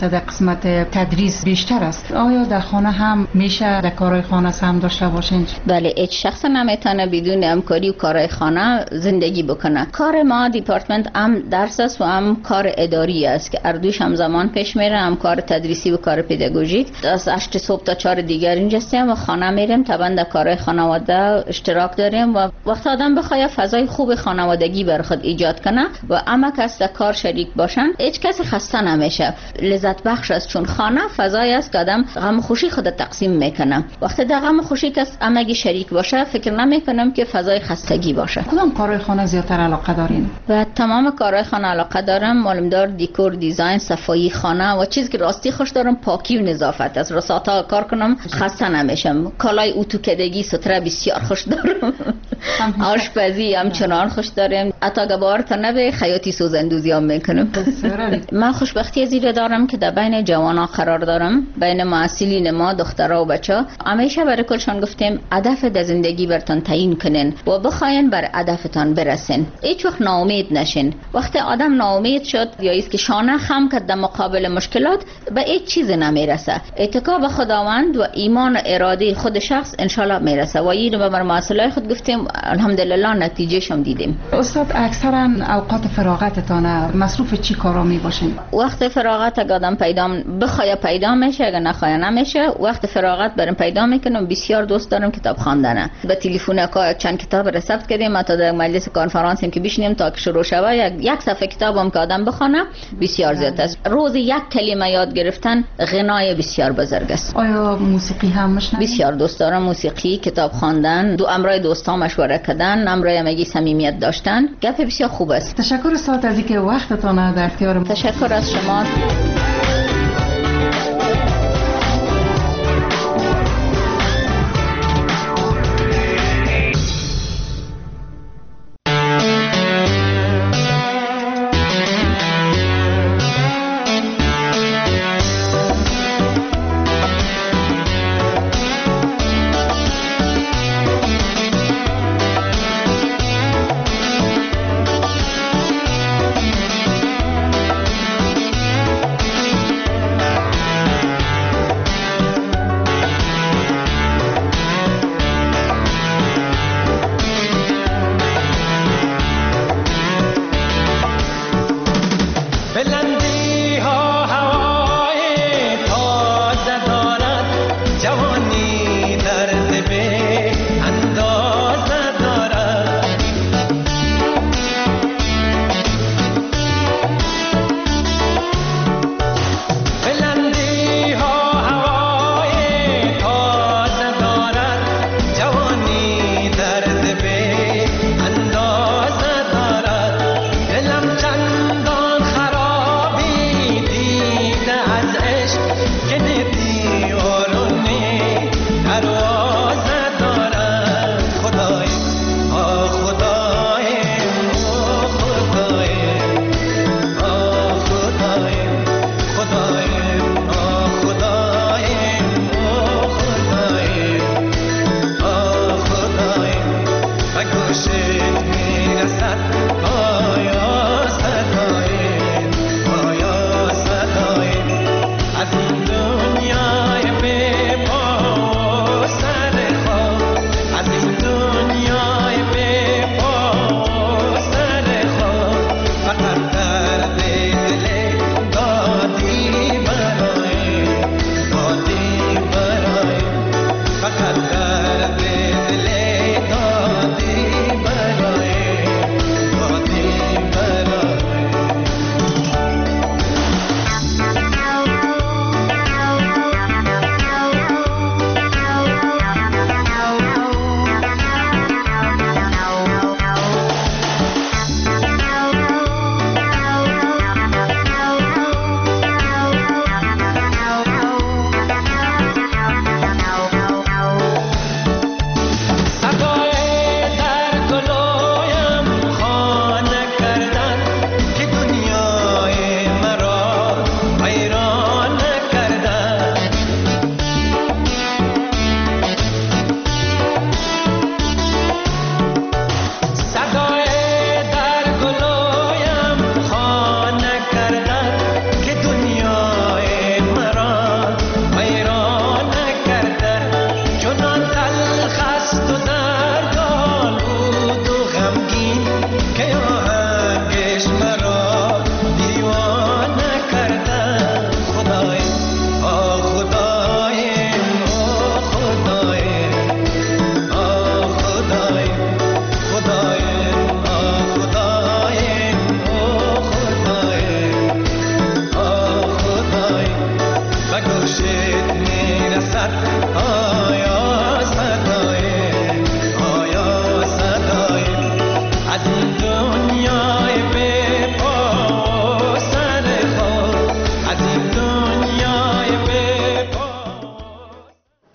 البته در قسمت تدریس بیشتر است. آیا در خانه هم میشه در کارهای خانه هم داشته باشین؟ بله، هیچ شخص نمیتونه بدون همکاری و کارهای خانه زندگی بکنه. کار ما دیپارتمنت هم درس است و هم کار اداری است که اردوش هم زمان پیش میره، هم کار تدریسی و کار پداگوژیک. از 8 صبح تا 4 دیگر اینجا هستیم و خانه میریم. طبعا در کارهای خانواده اشتراک داریم و وقت آدم بخواد فضای خوب خانوادگی بر خود ایجاد کنه و همه کس در کار شریک باشن، هیچ کسی خسته نمیشه. لذت بخش است، چون خانه فضایی است که آدم غم خوشی خود تقسیم میکنه. وقتی در غم خوشی کس همگی شریک باشه، فکر نمیکنم که فضای خستگی باشه. کدام کارهای خانه زیاتر علاقه دارین؟ و تمام کارهای خانه علاقه دارم. معلومدار دکور، دیزاین، صفایی خانه و چیزی که راستی خوش دارم پاکی و نظافت است. رساتا کار کنم خسته نمیشم. کالای اتوکدگی ستره بسیار خوش دارم. آشپزی هم چنان خوش دارم. حتی گبار تا نبه خیاطی سوزندوزی هم میکنم. من خوشبختی از این دارم که در بین جوانا قرار دارم، بین معسولین ما، دخترها و بچه. همیشه برای کلشان گفتیم هدف در زندگی برتان تعیین کنین و بخواین بر هدفتان برسین. هیچ وقت ناامید نشین. وقتی آدم ناامید شد یا ایست که شانه خم کرد در مقابل مشکلات، به هیچ چیز نمیرسه. اتکا به خداوند و ایمان و اراده خود شخص انشالله میرسه. و این رو بر مسئله خود گفتیم، الحمدلله نتیجهش هم دیدیم. استاد، اکثرا اوقات فراغتتان مصروف چی کارا می باشین؟ وقت فراغت اگه آدم پیدا میشه، اگه نخواه نمیشه. وقت فراغت برام پیدا میکنم. بسیار دوست دارم کتاب خواندن. به تلفن چند کتاب رسیدت کردیم، تا در مجلس کنفرانس که بشینیم تا که شروع شود یک صفحه کتابم که آدم بخونه بسیار زیاد است. روز یک کلمه یاد گرفتن غنای بسیار بزرگ است. آیا موسیقی هم میشنوید؟ بسیار دوست دارم موسیقی، کتاب خواندن، امرای دوستام مشوره کردن، امرای همگی صمیمیت داشتن. گپ بسیار خوب است. تشکر استاد از اینکه وقتتان در اختیار ما. تشکر از شما.